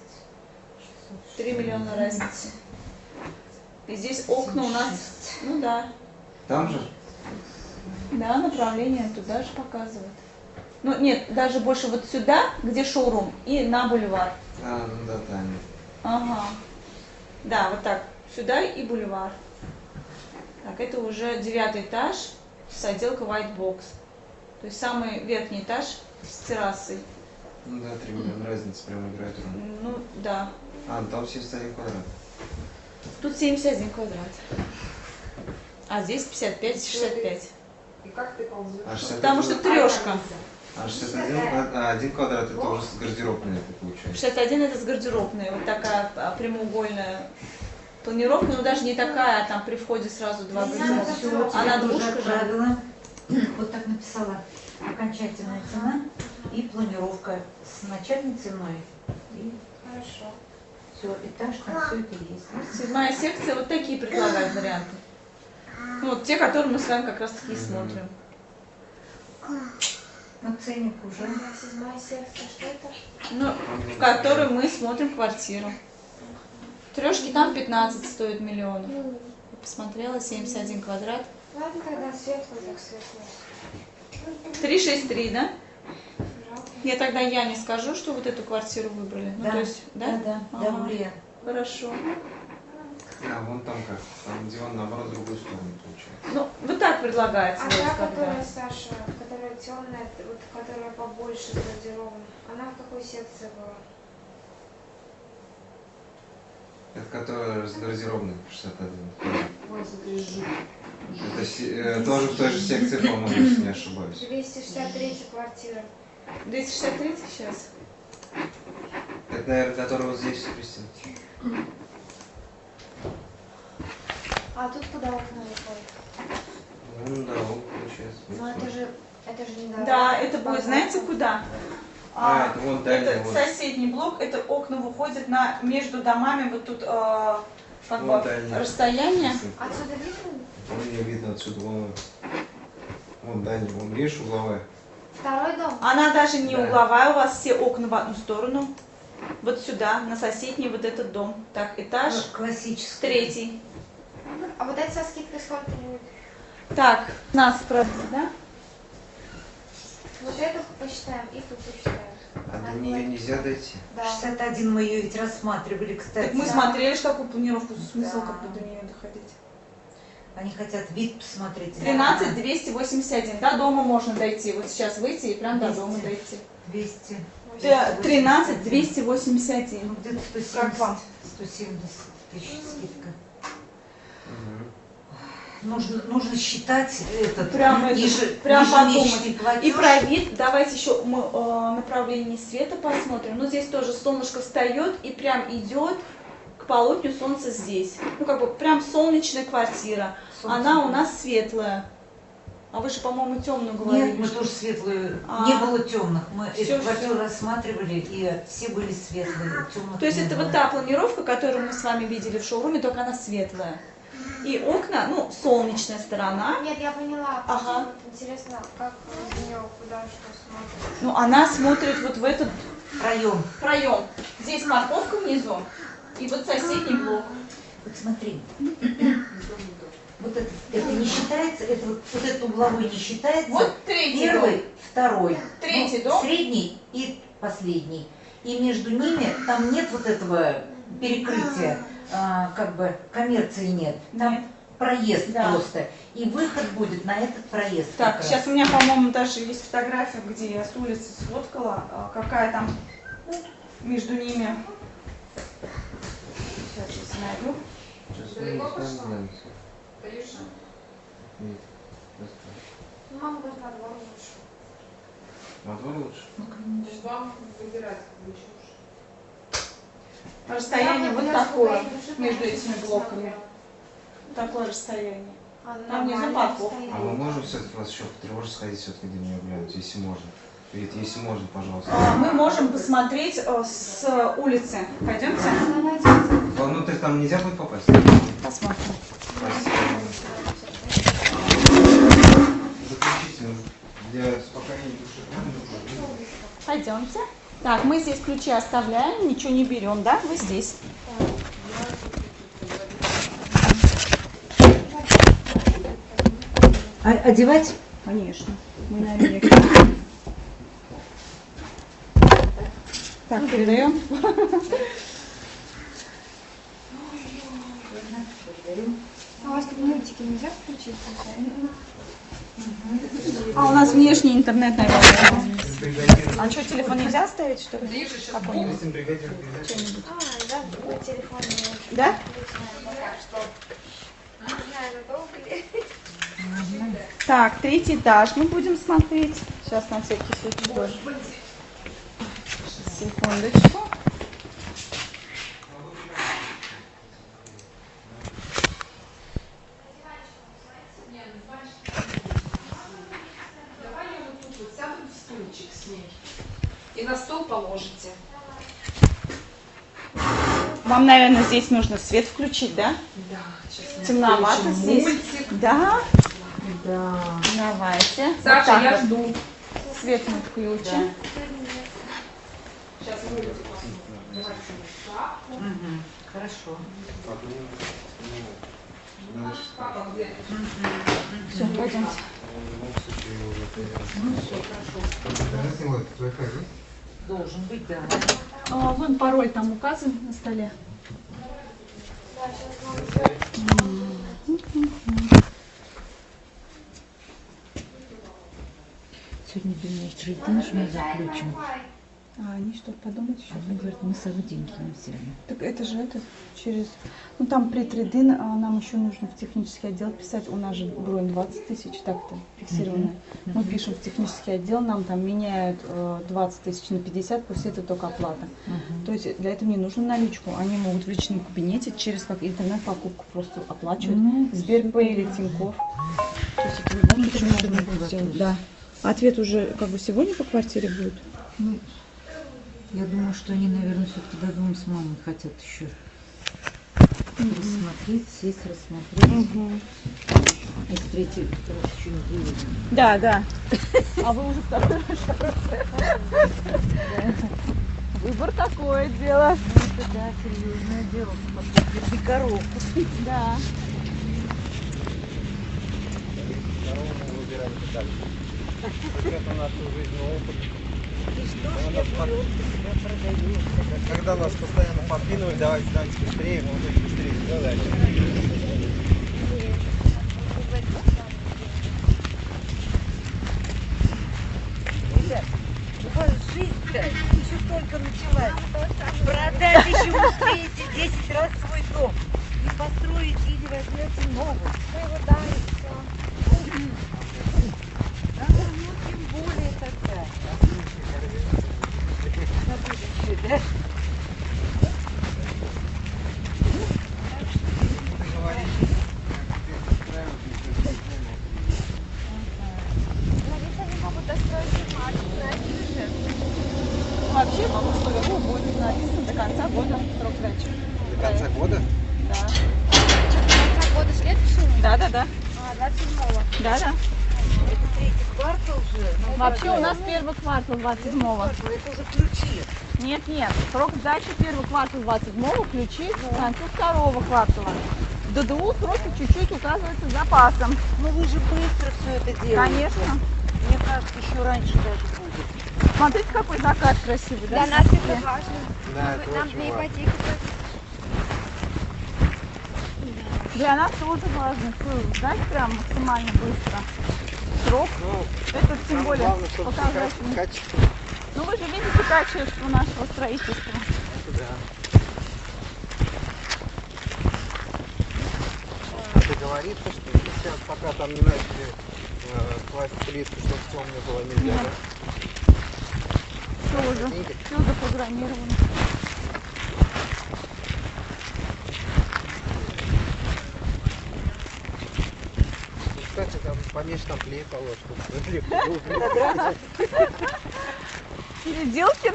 3 миллиона разницы. И здесь окна у нас, ну да, Там же? да, направление туда же показывает. Ну нет, даже больше вот сюда, где шоурум, и на бульвар. А, ну да, Таня. Ага. Да, вот так. Сюда и бульвар. Так, это уже 9 этаж с отделкой White Box. То есть самый верхний этаж с террасой. Ну да, 3 миллиона разница прямо играет роль. Ну да. А, ну там 71 квадрат. Тут 71 квадрат. А здесь 55-65. И как ты ползешь? А 61, Потому что трешка. а 61 1 квадрат это уже с гардеробной это получается. 61 это с гардеробной. Вот такая прямоугольная планировка, но даже не такая, а там при входе сразу два гардероба. Все, Она уже двушка же. отправила. Вот так написала. Окончательная цена и планировка с начальной ценой. И Хорошо. все, этаж, там все это есть. 7-я секция вот такие предлагает варианты. Ну, вот те, которые мы с вами как раз таки и смотрим. Ну, ценник уже. Да, 7-я секция, что это? Ну, в которой мы смотрим квартиру. Трешки там 15 стоит миллионов. Я посмотрела, 71 квадрат. Ладно, тогда светлый, так светлый. 363, да? Жалко. Я тогда Яне скажу, что вот эту квартиру выбрали. Ну, Да, то есть, да? Да, Ага. Ульяна. Хорошо. А вон там как? Там где он наоборот в другую сторону получается. Ну, вот так предлагается. А вот та, когда. которая, Саша, которая темная, вот которая побольше с гардеробом, она в какой секции была? Это которая с гардеробной 61. Ой, смотри, жуть. Это тоже в той же секции, по-моему, если не ошибаюсь. 263 квартира. 263 сейчас. Это, наверное, который вот здесь, Кристина. А тут куда окна выходят? Ну да, вот получается. Ну это же не дорога. Да, это будет, знаете, куда? А, это вон дальний, это вот. соседний блок, это окна выходят на между домами, вот тут как Вон бы дальний. расстояние. Отсюда видно? Ну, не видно отсюда, вон дальний, вон, видишь, угловая. Второй дом? Она даже не Да. угловая, у вас все окна в одну сторону. Вот сюда, на соседний вот этот дом. Так, этаж Классический. третий. А вот это со скидкой сколько будет? Так, нас спрашивают, да? Вот эту посчитаем и тут посчитаем. А до нее нельзя дойти. Да. 61 мы ее ведь рассматривали, кстати. Так мы Да. смотрели, что какую планировку, смысл Да. как бы до нее доходить. Они хотят вид посмотреть. 13 281. До дома можно дойти. Вот сейчас выйти и прям до 200. дома дойти. 200. 13 281. Ну, где-то 170. Как вам? 170 тысяч скидка. Угу. Нужно считать этот Прям это, прям ежемесячный подумать. платеж. И про вид, давайте еще мы направление света посмотрим. Ну, здесь тоже солнышко встает и прям идет к полудню солнца здесь. Ну, как бы прям солнечная квартира. Солнце. Она у нас светлая. А вы же, по-моему, темную говорили. Нет, мы тоже светлые. А. Не было темных. Мы Всё, эту квартиру всё. рассматривали, и все были светлые. Темных То есть не это было. вот та планировка, которую мы с вами видели в шоуруме, только она светлая. И окна, ну, солнечная сторона. Нет, я поняла. Ага. Вот интересно, как из нее куда что смотрит. Ну, она смотрит вот в этот Проем. проем. Здесь парковка внизу, и вот соседний блок. Вот смотри. Вот это не считается, это вот этот угловой не считается. Вот третий Первый, дом. второй. Третий дом. Средний и последний. И между ними там нет вот этого перекрытия, как бы коммерции нет. Там Нет. проезд Да. просто. И выход будет на этот проезд. Так, как раз. сейчас у меня, по-моему, даже есть фотография, где я с улицы сфоткала, какая там между ними. Сейчас найду. Сейчас Далеко мы пошла? знаем. Конечно. Нет. Ну, мама говорит, на двор лучше. На двор лучше? То есть вам выбирать, как бы, чушь. Расстояние Я вот бы такое даже между даже этими не блоками. смотрела. Такое расстояние. А, Там внизу нормальное парковка. А мы расстояние. можем все-таки вас еще потревожить, сходить все-таки до нее глянуть, если можно. Вид, если можно, пожалуйста. Мы можем посмотреть с улицы. Пойдемте? Давайте. Внутрь там нельзя будет попасть? Посмотрим. Пойдемте. Так, мы здесь ключи оставляем, ничего не берем, да? Вы здесь. Одевать? Конечно. Мы на месте. Так, передаем. А у вас тут мультики нельзя включить? А у нас внешний интернет, наверное. А что, телефон нельзя ставить, что ли? Какой-нибудь? Да, на телефоне. Да? Не знаю, надолго ли. Так, 3-й этаж мы будем смотреть. Сейчас на всякий случай тоже. Секундочку. Давай я вот тут вот сяду в стульчик с ней. И на стол положите. Вам, наверное, здесь нужно свет включить, да? Да, сейчас Темновато здесь. мультик. Да? Да. Давайте. Саша, Вот так я вот. жду. Свет мы включим. Сейчас мультик посмотрим. Давайте вот так. Хорошо. Папа, где? Все, пойдемте. Должен быть, да. Вон пароль там указан на столе. Сегодня для меня трейдинг мы заключим. А они что, подумать еще? Они говорят, мы с собой деньги не взяли. Так это же это через... Ну там при трейдин нам еще нужно в технический отдел писать. У нас же бронь 20 тысяч так-то фиксированная. Мы пишем в технический отдел, нам там меняют 20 тысяч на 50, после этого только оплата. То есть для этого не нужно наличку. Они могут в личном кабинете через как интернет-покупку просто оплачивать. Сберпэй или Тинькофф. То есть это в любом случае можно будет сделать. Да. Ответ уже как бы сегодня по квартире будет? Ну, я думаю, что они, наверное, все-таки до дома с мамой хотят еще рассмотреть, сесть, рассмотреть. Если третий раз еще не делали. Да, да. А вы уже второй раз. Выбор такое дело. Это, да, серьезное дело. Посмотрите коровку. Да. Это наша жизненный опыт. Когда нас постоянно подпинывали, давайте быстрее, мы будем быстрее сделать. Жизнь-то еще только началась. Продать еще успеете 10 раз свой дом. И построите или возьмете новый. Да, и все. Да, ну тем более тогда. На будущее, да? Но ведь они могут достроить Вообще, могу сказать, будет написано до конца года срок сдачи. До конца года? Да. до конца года следующего? Да, да, да. А, 27-го. Да, да. Это третий квартал же. Ну, Вообще у нас первый квартал 27-го. это уже ключи. Нет, нет. Срок сдачи первый квартал 27-го, ключи к концу второго квартала. До двух сроки чуть-чуть указывается запасом. Ну вы же быстро все это делаете. Конечно. Мне кажется, еще раньше даже будет. Смотрите, какой закат красивый, да? Для нас это важно. Да, это Нам очень для важно. ипотеки платить. Для нас тоже важно сдать прям максимально быстро. Срок. Ну, Это тем самое более главное, чтобы показательно. качество. Ну вы же видите качество нашего строительства. Да. Договориться, что сейчас пока там не начали класть плитку, чтобы темно было нельзя, Нет. да? Все уже, все запрограммировано. Кстати, там поменьше там клей положь, чтобы легко было. Переделки.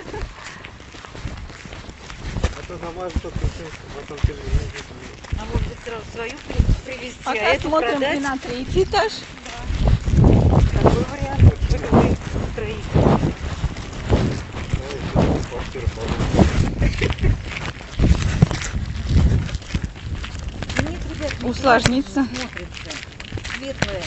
А то замажут тут все, потом ты же не видишь. А может быть сразу свою привезти, а Пока эту смотрим продать? и на 3-й этаж. Такой вариант. Вы строитель. квартира поломана. Нет, ребят, не Усложнится. смотрится. Светлое.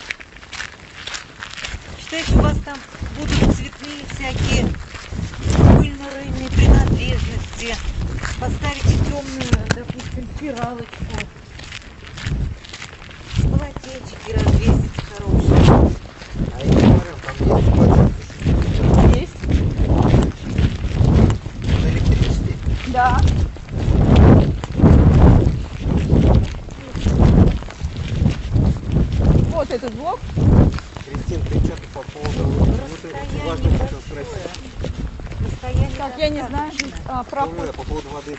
Считайте, у вас там будут цветные всякие кулинарные принадлежности. Поставите темную, допустим, спиралочку. Полотенчики развесить хорошие. А я говорю, там есть платье. Есть. На электричестве? Да. Вот этот блок. Кристин, ты что-то по поводу Расстояние важного хотел большое. спросить. Расстояние Так, я не знаю, про По поводу воды.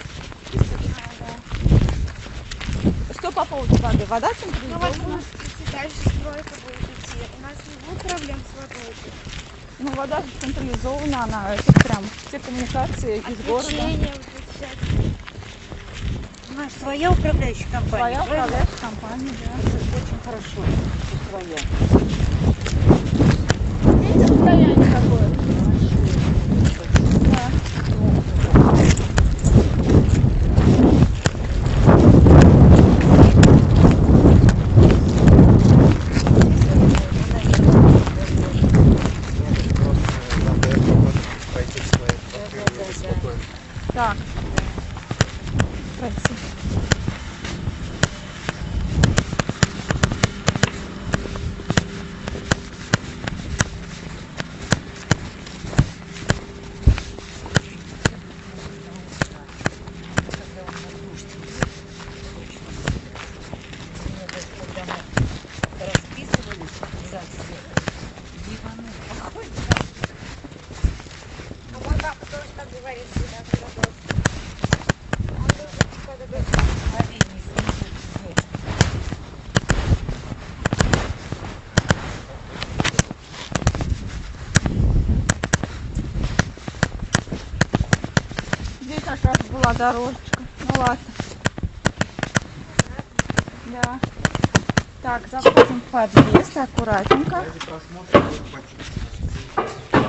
что по поводу воды. Вода Ну, централизована. возможно, если дальше стройка будет идти, у нас не будет проблем с водой. Ну, вода же централизована, она это прям все коммуникации из города. Отключение вот эти всякие. У нас своя управляющая компания. Своя управляющая компания, да. Очень хорошо, что своя. Видите, состояние какое? Да. Так. Пройти. А мой папа тоже так говорит всегда, когда дождь. Он тоже, когда дождь. Здесь как раз была дорожечка. Ну ладно. Да. Так, заходим в подъезд аккуратненько. Ради просмотра будет хватить.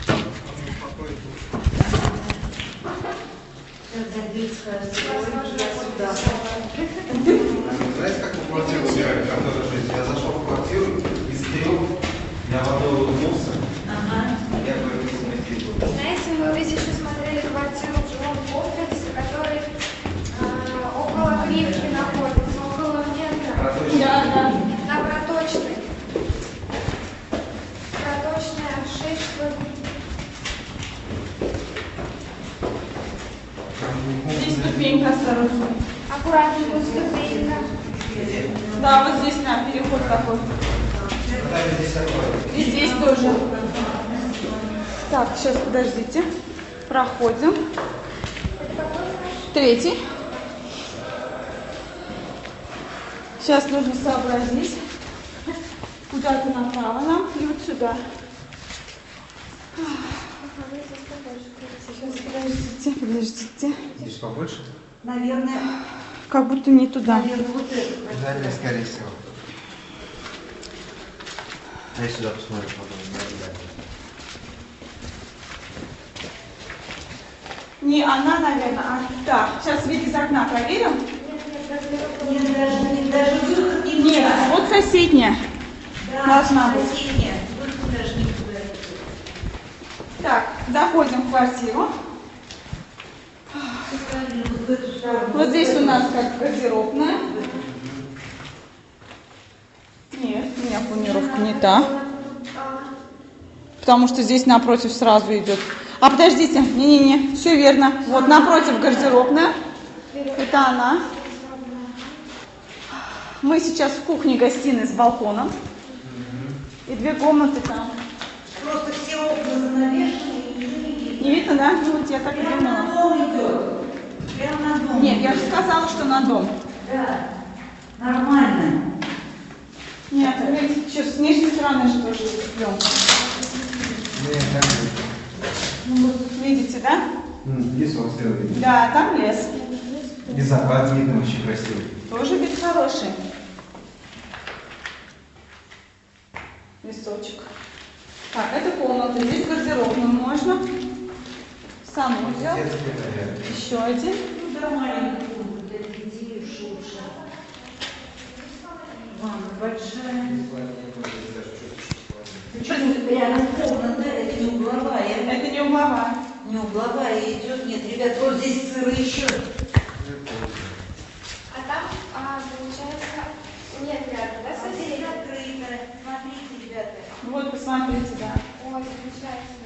Знаете, как мы квартиру убирали? Как надо жить? Я зашел в квартиру, из 3 я водой улыбнулся. Я говорю, не здесь был. Знаете, мы ведь еще смотрели квартиру в жилом комплексе, который около Кривки находится, около метра. На Проточной. Проточная 6 штук. Здесь ступенька, осторожно. Аккуратненько ступенька. Да, вот здесь на переход такой. И здесь тоже. Так, сейчас подождите. Проходим. Третий. Сейчас нужно сообразить, куда-то направо нам и вот сюда. Сейчас, подождите. Здесь побольше? Наверное, Как будто не туда. наверное, вот это. Далее, скорее всего. Я сюда посмотрю потом. Не она, наверное, а так. Сейчас вид из окна проверим. Нет, даже выход не Нет, вот соседняя. Должна быть. соседняя. Выход даже не туда. Так, заходим в квартиру. Вот в эту сторону. Вот здесь у нас как гардеробная. Нет, у меня планировка не та. Потому что здесь напротив сразу идет. А подождите, не-не-не, все верно. Вот напротив гардеробная. Это она. Мы сейчас в кухне-гостиной с балконом. И 2 комнаты там. Просто все окна занавешены и ничего не видно. Не видно, да? Ну вот я так и Прямо на думала. дом идет. Прямо на дом. Нет, я же сказала, что на дом. Да, нормально. Нет, видите, что, с нижней стороны же тоже идем. Ну, вот видите, да? Здесь у вас видно. Да, там лес. И закат видно, очень красивый. Тоже вид хороший. Лесочек. Так, это комната. Здесь гардеробную можно. Санузел. Детский, наверное. Еще один. Ну да, маленькая комната для детей уж лучше. Ванна большая. Причем рядом комната, это не угловая. Это не угловая. Не угловая идет. Нет, ребят, вот здесь сыры еще. А там, получается, нет рядом, да, А здесь соседей? открыто. Смотрите, ребята. Вот, посмотрите, да. Ой, замечательно.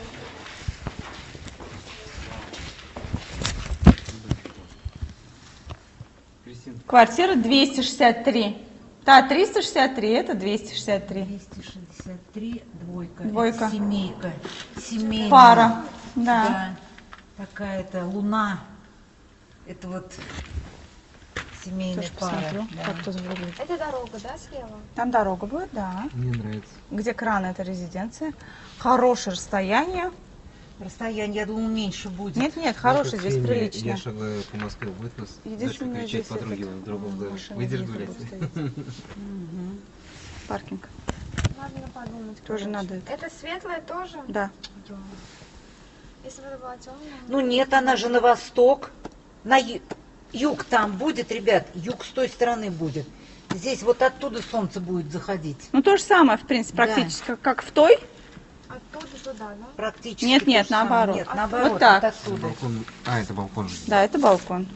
Кристина, Квартира 263. Та 363, это 263. 263, двойка. Двойка. Это семейка. Семейная. Пара. Да. Да. Такая-то луна. Это вот семейная Тоже пара. посмотрю, Да. как тут выглядит. Это дорога, да, слева? Там дорога будет, да. мне нравится. Где кран, это резиденция. Хорошее расстояние. Расстояние, я думаю, меньше будет. Нет, хорошее здесь, прилично. Я шагаю по Москве, будет нас Единственное, дальше кричать здесь подруги этот, в другом доме. машины Выйдешь внизу гулять? будут стоять. Паркинг. Надо подумать. Тоже короче. надо это. Это светлое тоже? Да. Если бы это была темная. Ну нет, она же на восток. На юг там будет, ребят. Юг с той стороны будет. Здесь вот оттуда солнце будет заходить. Ну, то же самое, в принципе, Да. практически, как в той. Оттуда туда, да? Практически. Нет, то же самое. наоборот. Нет, наоборот. Вот так. Вот оттуда. Балкон. А, это балкон. Да, это балкон.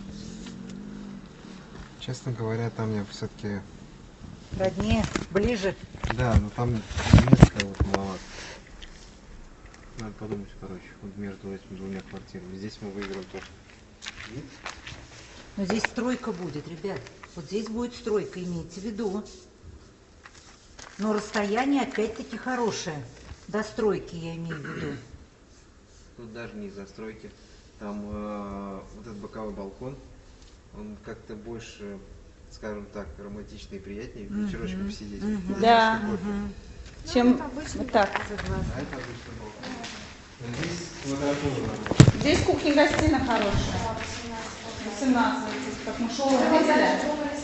Честно говоря, там я все-таки... Роднее, ближе. Да, но там места вот маловато. Надо подумать, короче, вот между этими двумя квартирами. Здесь мы выиграем тоже. Вид. Но здесь стройка будет, ребят. Вот здесь будет стройка, имейте в виду. Но расстояние опять-таки хорошее. До стройки я имею в виду. Тут даже не из-за стройки. Там вот этот боковой балкон, он как-то больше, скажем так, романтичный и приятнее вечерочком посидеть. Вот Да. чашкой кофе. Чем это обычный вот так. А это обычный балкон. Но здесь квадратура. Здесь кухня-гостиная хорошая. 18. Как мы шоу видели.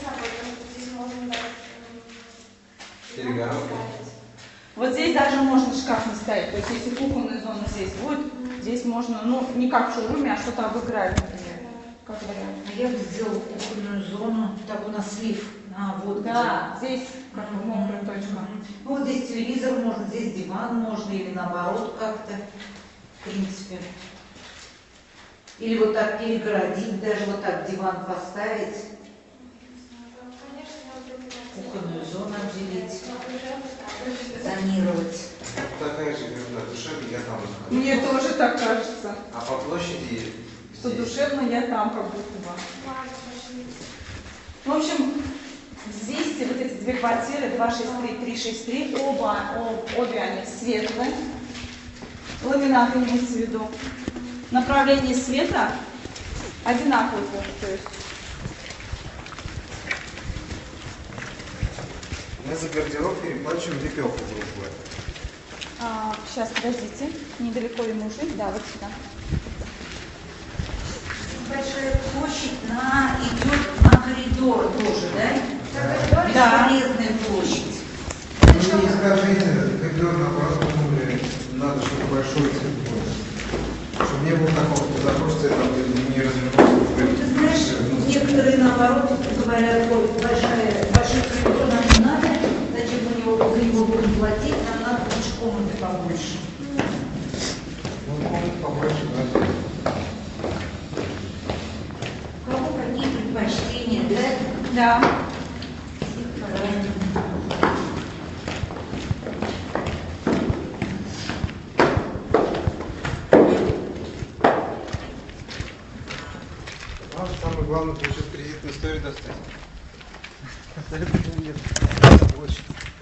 Перегородка. Вот здесь даже можно шкаф не ставить. То есть, если кухонная зона здесь будет, здесь можно, ну, не как в шоуруме, а что-то обыграть, например. Как вариант. А я бы сделала кухонную зону. Так у нас слив. А, вот Да, здесь как бы мокрая точка. Ну, вот здесь телевизор можно, здесь диван можно, или наоборот как-то, в принципе. Или вот так перегородить, даже вот так диван поставить, кухонную зону отделить, зонировать. Такая же на душевная, я там. Мне тоже так кажется, А по площади что здесь. душевно я там как будто бы. В общем, здесь вот эти две квартиры, 263, 363, обе они светлые. Ламинат имеется в виду. Направление света одинаковое тоже, то есть. Мы за гардероб переплачиваем лепеху грубую. Сейчас, подождите, недалеко ли мы ушли? Да, вот сюда. Большая площадь идет на коридор тоже, да? Да. Бесполезная площадь. Вы не скажите, коридор наоборот, надо что-то большое было. Чтобы не было такого, захочется это не развернуться. Ты знаешь, некоторые наоборот говорят, ой, большой коридор нам не надо, зачем мы за него будем платить, нам надо лучше комнаты побольше. Ну, комнат побольше, да. У кого какие предпочтения, да? Да. Всех по-разному. Самое главное, получить кредитную историю достать. Нет. Очень.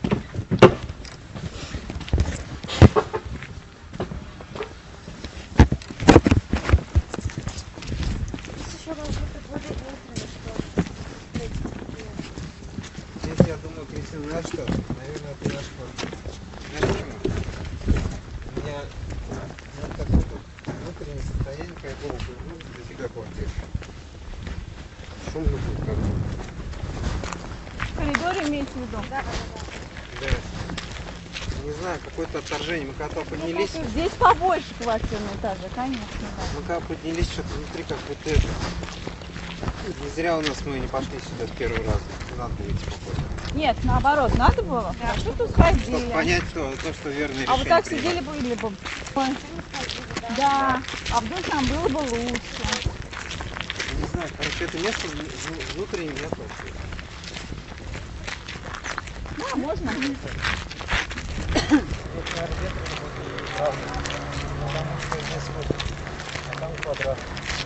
Еще должны предположить внутренне, что Здесь, я думаю, Кристина, знаешь что? Наверное, это наш квартира. Знаешь почему? У меня какое-то внутреннее состояние кайфово для тебя квартира. Шумно будет как бы. В коридоре имеется в виду? Да. Не знаю, какое-то отторжение. Мы когда поднялись, Здесь побольше квартир на этаже, конечно, да. мы когда поднялись, что-то внутри как будто это... Не зря у нас мы не пошли сюда в первый раз. Надо было идти походу. Нет, наоборот, надо было. Да. Что тут Чтобы сходили? понять то, что верное решение. А вот так принимать. сидели бы или бы. Ой. Да, а вдруг нам было бы лучше. Не знаю, короче, это место внутренне нет вообще. Да, можно. Потому что здесь вот, а там квадрат.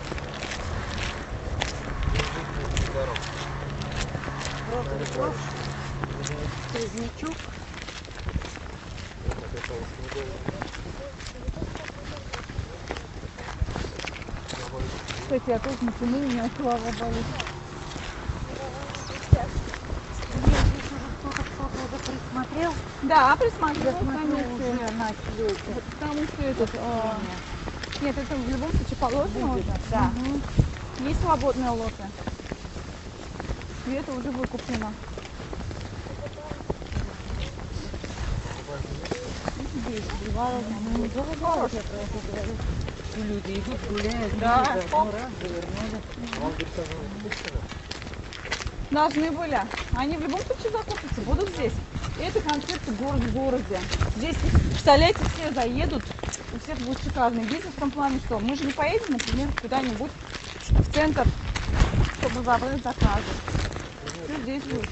Сквознячок. Кстати, я тоже не тяну, у меня голова болит. Кто-то присмотрел? Да, присмотрел, Смотрю, конечно. уже начали. Потому что этот... Нет, это в любом случае положено уже. Да. Мгм. Есть свободные лоты. Света уже выкуплена. Здесь два раза. Люди идут, гуляют. Да. Ну, раз, завернули. Должны были. Они в любом случае закупятся, будут здесь. И это концерт город в городе. Здесь, представляете, все заедут, у всех будет шикарный бизнес в том плане, что мы же не поедем, например, куда-нибудь в центр, чтобы забрать заказы. Все здесь будет.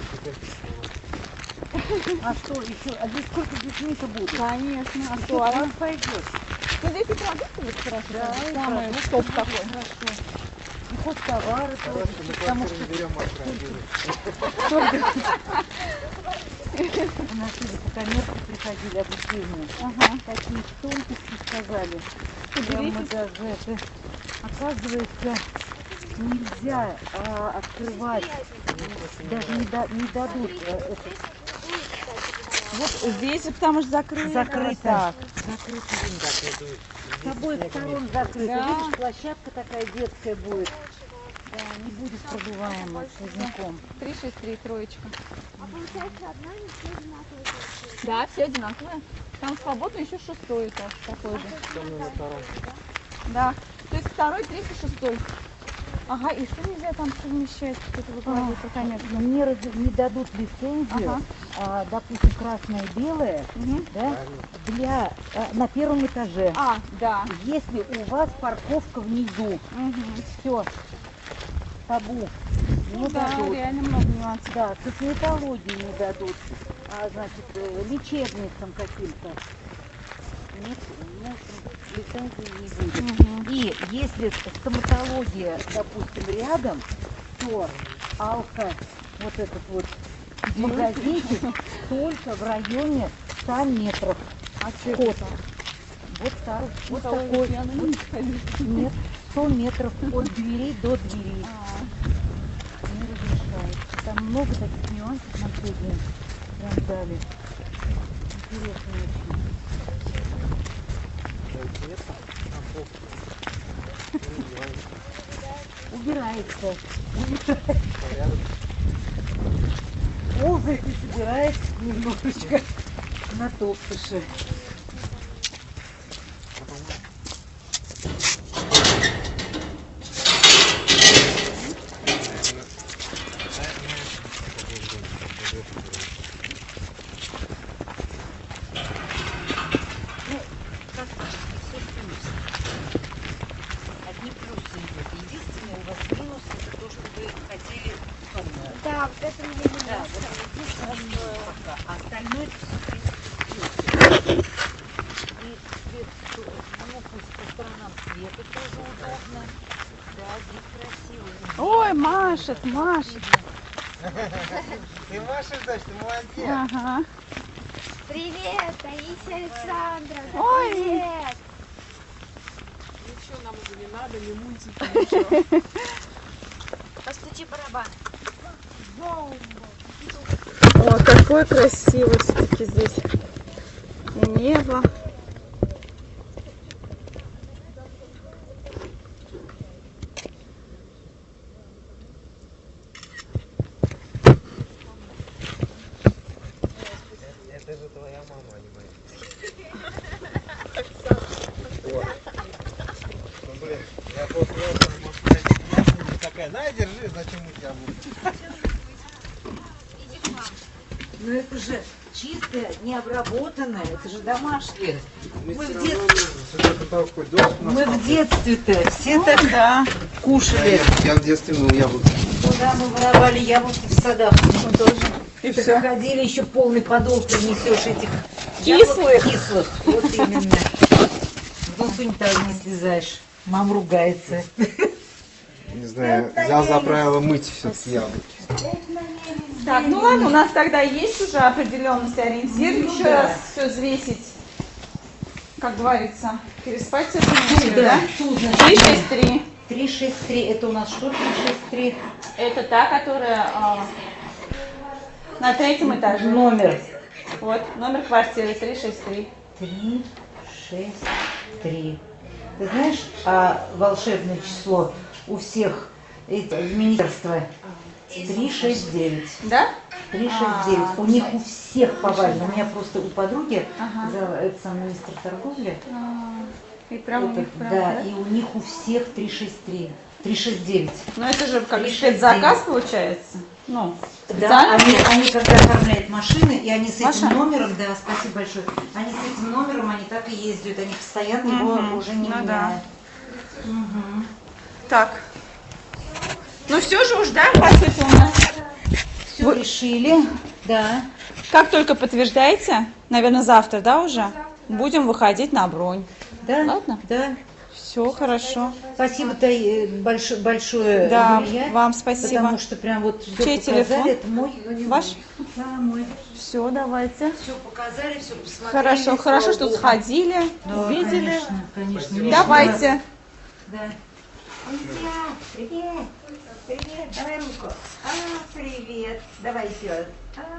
А что еще? А здесь сколько детей-то будет? Конечно. А Что, что? а А раз пойдет? ну, здесь и продукты вот как раз. Да, и самый продукты топ тоже такой. хорошо. И хоть товары тоже, Мы потому квартиру что не берем, у нас люди по коммерции приходили обучение. Ага. Такие тонкости сказали. Поделитесь. Прямо даже это, оказывается, нельзя открывать, даже не дадут. Вот здесь, потому что закрыто. Закрыто. Закрыто. С обоих сторон закрыто. Да. Видишь, площадка такая детская будет. Да, не будет продуваема сквозняком. 363, троечка. А получается, одна не все одинаковые квартиры. Да, все одинаковые. Там свободно еще 6-й этаж такой же. Да. То есть 2-й, 3-й, 6-й. Ага, и что нельзя там совмещать? Что-то вы говорите, конечно. Не дадут лицензию, Ага. допустим, красное и белое, Мгм. да, на первом этаже. А, да. Если у вас парковка внизу, Мгм. все, табу, не Ну да, дадут. реально много нюансов. Да, косметологию не дадут, значит, лечебницам каким-то. Нет, лицензии не будет. Мгм. И если стоматология, допустим, рядом, то вот этот вот магазинчик только в районе 100 метров. А что Вход. это? Вот так, вот Никого такой. я на них не ходила. Нет, 100 метров от дверей до дверей. А, Не разрешают. Там много таких нюансов нам сегодня прям дали. Интересно очень. Убирается. Ползает и собирает немножечко на топтыше. Одни плюсы идут. Единственное, у вас минус это то, что вы хотели Да, вот это мне не да, нравится. вот единственное пока. А остальное это все, в принципе, плюсы. И свет, ну, пусть по сторонам света тоже удобно. Да, здесь красиво. ой, машет, машет. Ты машешь, Даш, ты молодец. Ага. Привет, Таисия Александра. Ой. Привет. Ничего нам уже не надо, ни мультики, ничего. Постучи барабан. О, какой красивый все-таки здесь небо. Это же твоя моя мама, а не моя. Ну, блин, я просто может быть, такая, на, держи, зачем у тебя будет? Ну это же чистое, необработанное, это же домашнее. Мы в детстве-то все так Да. кушали. Я в детстве был яблоки. Куда мы воровали яблоки в садах. Мы тоже. И Так все. ходили, еще полный подол принесешь этих Кислых. яблок кислых. Вот именно. Ну, с унитаза не слезаешь. Мама ругается. Не знаю, взял за правило мыть все-таки яблоки. Так, ну ладно, у нас тогда есть уже определенность, ориентир. Еще раз все взвесить, как говорится, переспать с этим неделю, да? Тут, значит, 363. 363. Это у нас что 363? Это та, которая на третьем этаже. Номер. Вот, номер квартиры 363. 363. Ты знаешь, а волшебное число у всех министерства 369. Да? 369. У них у всех повально. У меня просто у подруги, Ага. это сам министр торговли. И прям у них прям, Да, и у них у всех 363. 369. Ну это же как 369. заказ получается. Ну, Да, специально. они когда оформляют машины, и они с Маша? этим номером, да, спасибо большое, они с этим номером, они так и ездят, они постоянно его уже не Ну да. меняют. Так. Ну все же уж, да, по сути у нас. Все решили, да. Как только подтверждаете, наверное, завтра, да, уже, будем выходить на бронь. Да, Ладно? да. Все хорошо. Спасибо-то большое, Да, Юлия, вам спасибо. потому что прям вот все Чей показали, телефон? это мой. Ваш? Да, мой. Все, давайте. Все показали, все посмотрели. Хорошо, хорошо, что слава богу. сходили, Да, увидели. конечно, конечно. Давайте. Да. Привет, привет, привет, давай руку. Привет, давай еще.